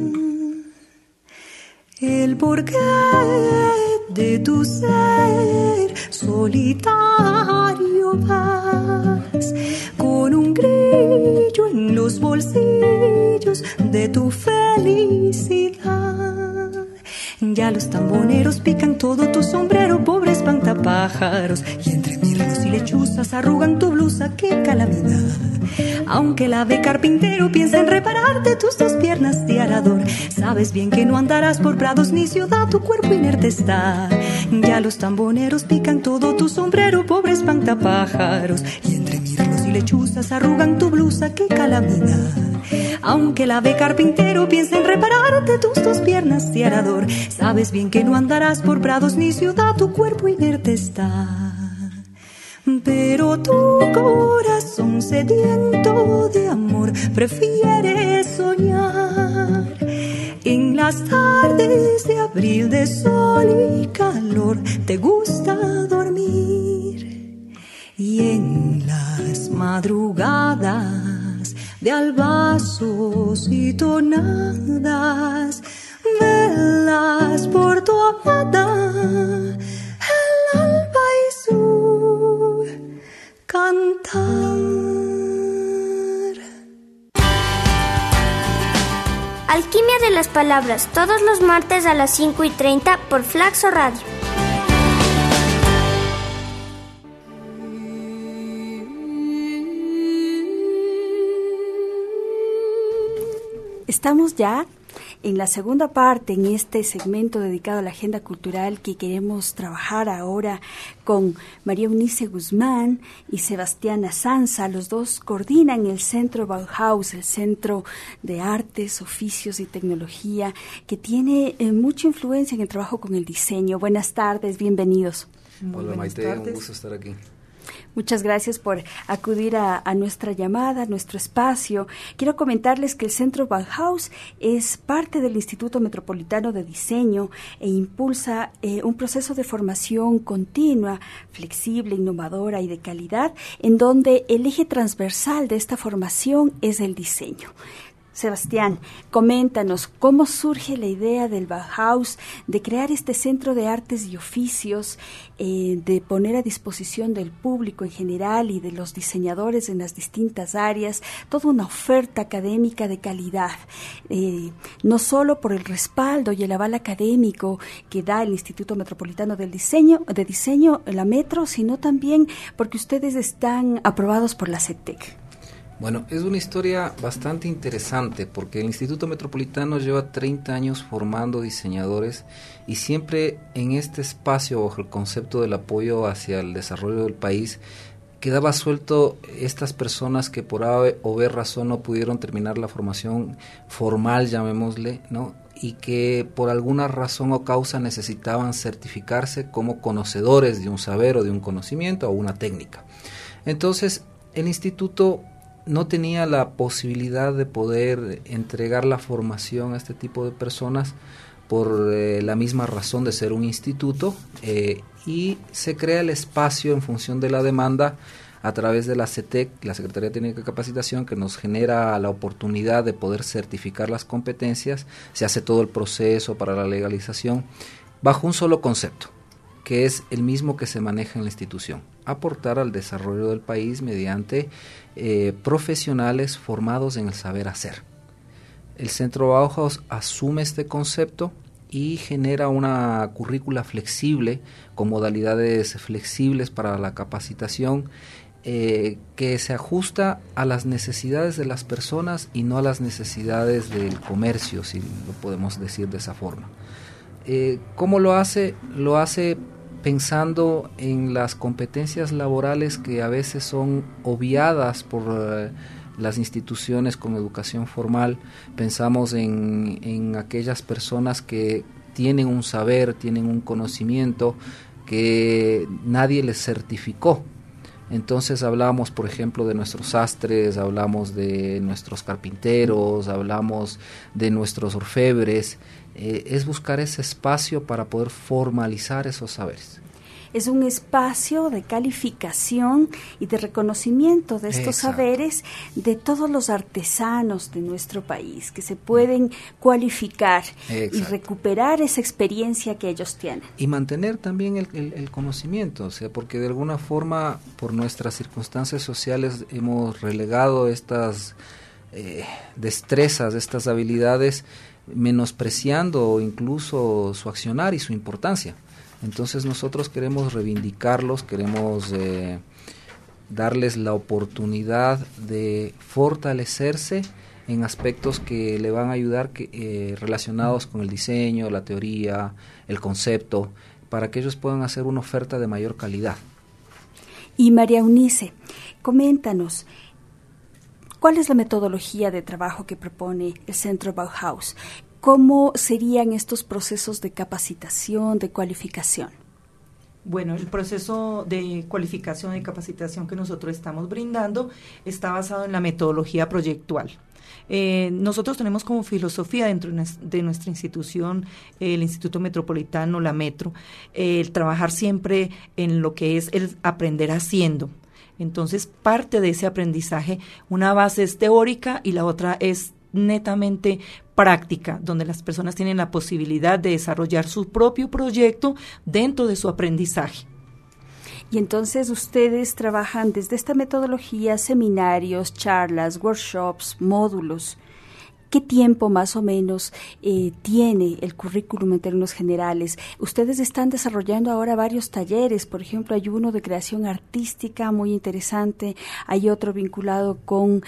el porqué de tu ser solitario. Vas con un grillo en los bolsillos de tu felicidad. Ya los tamboneros pican todo tu sombrero, pobres espantapájaros, y entre mirlos y lechuzas arrugan tu blusa, qué calamidad. Aunque el ave carpintero piensa en repararte tus dos piernas de arador, sabes bien que no andarás por prados ni ciudad, tu cuerpo inerte está. Ya los tamboneros pican todo tu sombrero, pobres espantapájaros, y entre mirlos y lechuzas arrugan tu blusa, qué calamidad. Aunque el ave carpintero piensa en repararte tus dos piernas de arador, sabes bien que no andarás por prados ni ciudad, tu cuerpo inerte está. Pero tu corazón sediento de amor prefiere soñar en las tardes de abril de sol y calor, te gusta dormir. Y en las madrugadas de albazos y tonadas, velas por tu amada, el alba y su cantar. Alquimia de las Palabras, todos los martes a las 5:30 por Flaxo Radio. Estamos ya en la segunda parte, en este segmento dedicado a la agenda cultural, que queremos trabajar ahora con María Eunice Guzmán y Sebastián Azanza. Los dos coordinan el Centro Bauhaus, el Centro de Artes, Oficios y Tecnología, que tiene mucha influencia en el trabajo con el diseño. Buenas tardes, bienvenidos. Hola Maite, un gusto estar aquí. Muchas gracias por acudir a nuestra llamada, a nuestro espacio. Quiero comentarles que el Centro Bauhaus es parte del Instituto Metropolitano de Diseño e impulsa un proceso de formación continua, flexible, innovadora y de calidad, en donde el eje transversal de esta formación es el diseño. Sebastián, coméntanos cómo surge la idea del Bauhaus de crear este centro de artes y oficios, de poner a disposición del público en general y de los diseñadores en las distintas áreas toda una oferta académica de calidad, no solo por el respaldo y el aval académico que da el Instituto Metropolitano de Diseño, la Metro, sino también porque ustedes están aprobados por la CETEC. Bueno, es una historia bastante interesante porque el Instituto Metropolitano lleva 30 años formando diseñadores y siempre en este espacio, bajo el concepto del apoyo hacia el desarrollo del país, quedaba suelto estas personas que por A o B razón no pudieron terminar la formación formal, llamémosle, ¿no? Y que por alguna razón o causa necesitaban certificarse como conocedores de un saber o de un conocimiento o una técnica. Entonces, el instituto no tenía la posibilidad de poder entregar la formación a este tipo de personas por la misma razón de ser un instituto, y se crea el espacio en función de la demanda a través de la CETEC, la Secretaría Técnica de Capacitación, que nos genera la oportunidad de poder certificar las competencias. Se hace todo el proceso para la legalización bajo un solo concepto, que es el mismo que se maneja en la institución: aportar al desarrollo del país mediante profesionales formados en el saber hacer. El Centro Bauhaus asume este concepto y genera una currícula flexible con modalidades flexibles para la capacitación, que se ajusta a las necesidades de las personas y no a las necesidades del comercio, si lo podemos decir de esa forma. ¿Cómo lo hace? Lo hace pensando en las competencias laborales que a veces son obviadas por las instituciones con educación formal. Pensamos en aquellas personas que tienen un saber, tienen un conocimiento que nadie les certificó. Entonces hablamos, por ejemplo, de nuestros sastres, hablamos de nuestros carpinteros, hablamos de nuestros orfebres. Es buscar ese espacio para poder formalizar esos saberes. Es un espacio de calificación y de reconocimiento de estos saberes de todos los artesanos de nuestro país, que se pueden cualificar y recuperar esa experiencia que ellos tienen. Y mantener también el conocimiento, o sea, porque de alguna forma, por nuestras circunstancias sociales, hemos relegado estas destrezas, estas habilidades, menospreciando incluso su accionar y su importancia. Entonces nosotros queremos reivindicarlos, queremos darles la oportunidad de fortalecerse en aspectos que le van a ayudar, relacionados con el diseño, la teoría, el concepto, para que ellos puedan hacer una oferta de mayor calidad. Y María Eunice, coméntanos, ¿cuál es la metodología de trabajo que propone el Centro Bauhaus? ¿Cómo serían estos procesos de capacitación, de cualificación? Bueno, el proceso de cualificación y capacitación que nosotros estamos brindando está basado en la metodología proyectual. Nosotros tenemos como filosofía dentro de nuestra institución, el Instituto Metropolitano, la Metro, el trabajar siempre en lo que es el aprender haciendo. Entonces, parte de ese aprendizaje, una base es teórica y la otra es netamente práctica, donde las personas tienen la posibilidad de desarrollar su propio proyecto dentro de su aprendizaje. Y entonces ustedes trabajan desde esta metodología, seminarios, charlas, workshops, módulos. ¿Qué tiempo más o menos tiene el currículum en términos generales? Ustedes están desarrollando ahora varios talleres, por ejemplo, hay uno de creación artística muy interesante, hay otro vinculado con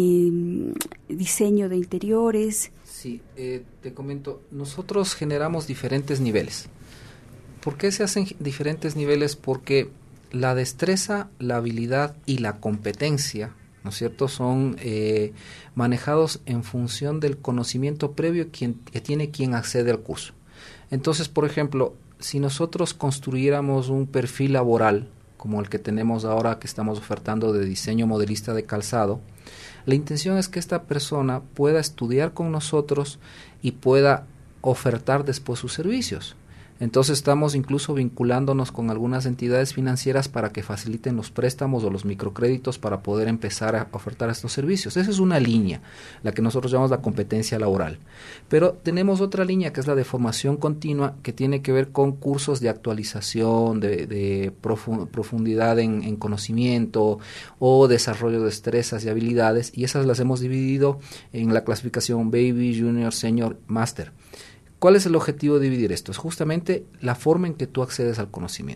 diseño de interiores. Sí, te comento, nosotros generamos diferentes niveles. ¿Por qué se hacen diferentes niveles? Porque la destreza, la habilidad y la competencia, ¿no es cierto?, son manejados en función del conocimiento previo que tiene quien accede al curso. Entonces, por ejemplo, si nosotros construyéramos un perfil laboral, como el que tenemos ahora que estamos ofertando de diseño modelista de calzado, la intención es que esta persona pueda estudiar con nosotros y pueda ofertar después sus servicios. Entonces estamos incluso vinculándonos con algunas entidades financieras para que faciliten los préstamos o los microcréditos para poder empezar a ofertar estos servicios. Esa es una línea, la que nosotros llamamos la competencia laboral. Pero tenemos otra línea que es la de formación continua, que tiene que ver con cursos de actualización, de profundidad en conocimiento o desarrollo de destrezas y habilidades, y esas las hemos dividido en la clasificación Baby, Junior, Senior, Master. ¿Cuál es el objetivo de dividir esto? Es justamente la forma en que tú accedes al conocimiento.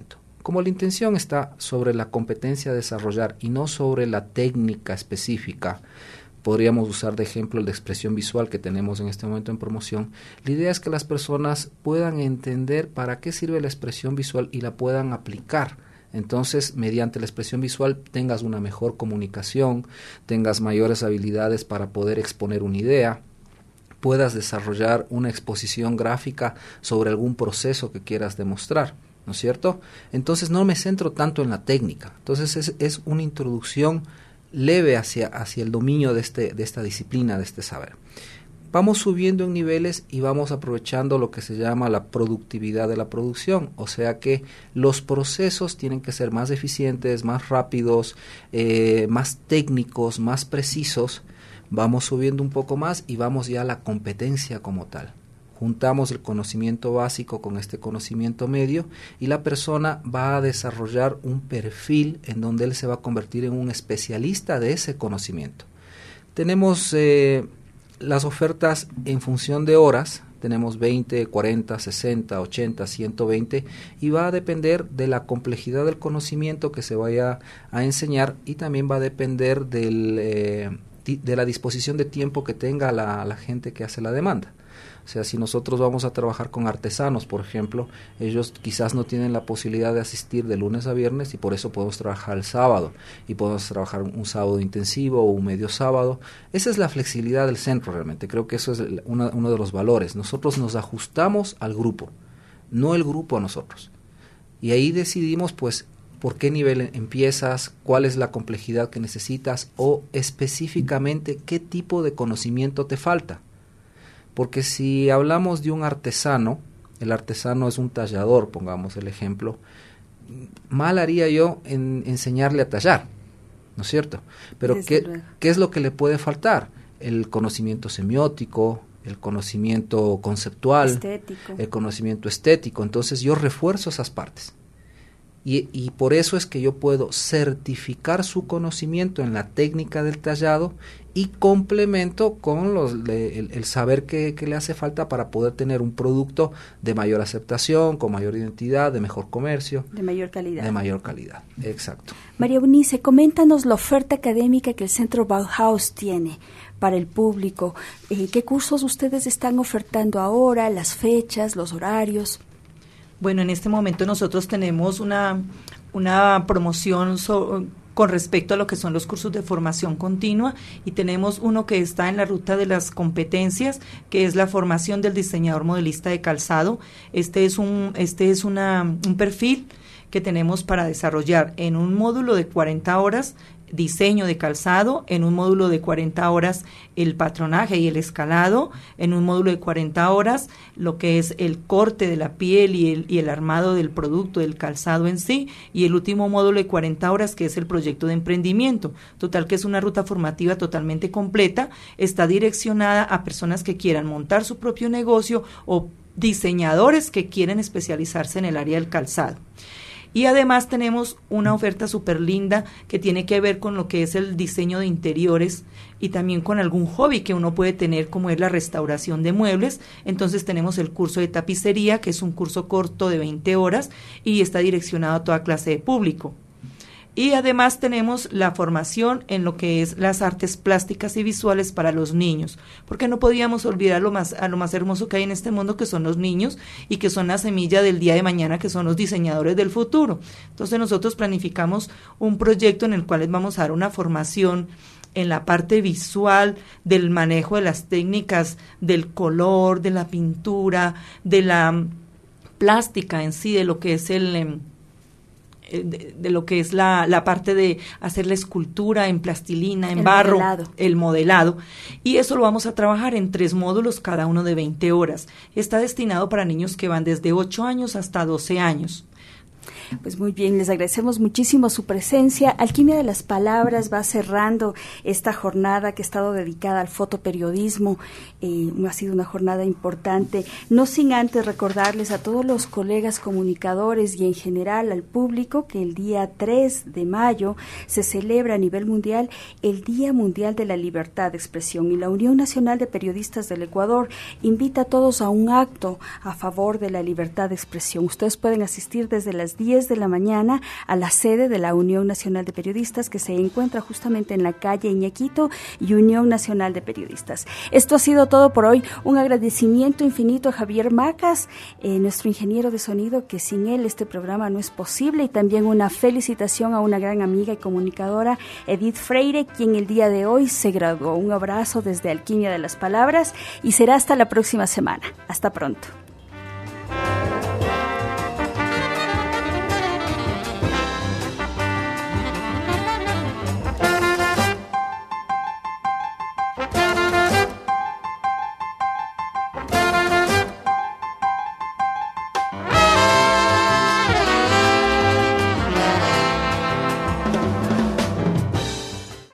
Como la intención está sobre la competencia a desarrollar y no sobre la técnica específica, podríamos usar de ejemplo el de expresión visual que tenemos en este momento en promoción. La idea es que las personas puedan entender para qué sirve la expresión visual y la puedan aplicar. Entonces, mediante la expresión visual tengas una mejor comunicación, tengas mayores habilidades para poder exponer una idea, puedas desarrollar una exposición gráfica sobre algún proceso que quieras demostrar, ¿no es cierto? Entonces, no me centro tanto en la técnica. Entonces, es una introducción leve hacia el dominio de esta disciplina, de este saber. Vamos subiendo en niveles y vamos aprovechando lo que se llama la productividad de la producción, o sea que los procesos tienen que ser más eficientes, más rápidos, más técnicos, más precisos. Vamos subiendo un poco más y vamos ya a la competencia como tal. Juntamos el conocimiento básico con este conocimiento medio y la persona va a desarrollar un perfil en donde él se va a convertir en un especialista de ese conocimiento. Tenemos las ofertas en función de horas, tenemos 20, 40, 60, 80, 120 y va a depender de la complejidad del conocimiento que se vaya a enseñar y también va a depender de la disposición de tiempo que tenga la gente que hace la demanda. O sea, si nosotros vamos a trabajar con artesanos, por ejemplo, ellos quizás no tienen la posibilidad de asistir de lunes a viernes y por eso podemos trabajar el sábado y podemos trabajar un sábado intensivo o un medio sábado. Esa es la flexibilidad del centro realmente. Creo que eso es uno de los valores. Nosotros nos ajustamos al grupo, no el grupo a nosotros. Y ahí decidimos, pues, por qué nivel empiezas, cuál es la complejidad que necesitas o específicamente qué tipo de conocimiento te falta. Porque si hablamos de un artesano, el artesano es un tallador, pongamos el ejemplo, mal haría yo en enseñarle a tallar, ¿no es cierto? Pero ¿qué es lo que le puede faltar? El conocimiento semiótico, el conocimiento conceptual, estético. El conocimiento estético. Entonces yo refuerzo esas partes. Y por eso es que yo puedo certificar su conocimiento en la técnica del tallado y complemento con el saber que le hace falta para poder tener un producto de mayor aceptación, con mayor identidad, de mejor comercio. De mayor calidad. De mayor calidad, exacto. María Eunice, coméntanos la oferta académica que el Centro Bauhaus tiene para el público. ¿Qué cursos ustedes están ofertando ahora, las fechas, los horarios? Bueno, en este momento nosotros tenemos una promoción con respecto a lo que son los cursos de formación continua y tenemos uno que está en la ruta de las competencias, que es la formación del diseñador modelista de calzado. Este es un perfil que tenemos para desarrollar en un módulo de 40 horas diseño de calzado, en un módulo de 40 horas el patronaje y el escalado, en un módulo de 40 horas lo que es el corte de la piel y el armado del producto, del calzado en sí, y el último módulo de 40 horas que es el proyecto de emprendimiento. Total que es una ruta formativa totalmente completa, está direccionada a personas que quieran montar su propio negocio o diseñadores que quieren especializarse en el área del calzado. Y además tenemos una oferta súper linda que tiene que ver con lo que es el diseño de interiores y también con algún hobby que uno puede tener como es la restauración de muebles. Entonces tenemos el curso de tapicería, que es un curso corto de 20 horas y está direccionado a toda clase de público. Y además tenemos la formación en lo que es las artes plásticas y visuales para los niños, porque no podíamos olvidar a lo más hermoso que hay en este mundo, que son los niños y que son la semilla del día de mañana, que son los diseñadores del futuro. Entonces nosotros planificamos un proyecto en el cual les vamos a dar una formación en la parte visual del manejo de las técnicas del color, de la pintura, de la plástica en sí, de lo que es de lo que es la parte de hacer la escultura en plastilina, en barro, el modelado. Y eso lo vamos a trabajar en 3 módulos, cada uno de 20 horas. Está destinado para niños que van desde 8 años hasta 12 años. Pues muy bien, les agradecemos muchísimo su presencia. Alquimia de las Palabras va cerrando esta jornada que ha estado dedicada al fotoperiodismo. Ha sido una jornada importante, no sin antes recordarles a todos los colegas comunicadores y en general al público que el día 3 de mayo se celebra a nivel mundial el Día Mundial de la Libertad de Expresión y la Unión Nacional de Periodistas del Ecuador invita a todos a un acto a favor de la libertad de expresión. Ustedes pueden asistir desde las las 10 de la mañana a la sede de la Unión Nacional de Periodistas, que se encuentra justamente en la calle Iñaquito y Unión Nacional de Periodistas. Esto ha sido todo por hoy. Un agradecimiento infinito a Javier Macas, nuestro ingeniero de sonido, que sin él este programa no es posible, y también una felicitación a una gran amiga y comunicadora, Edith Freire, quien el día de hoy se graduó. Un abrazo desde Alquimia de las Palabras y será hasta la próxima semana. Hasta pronto.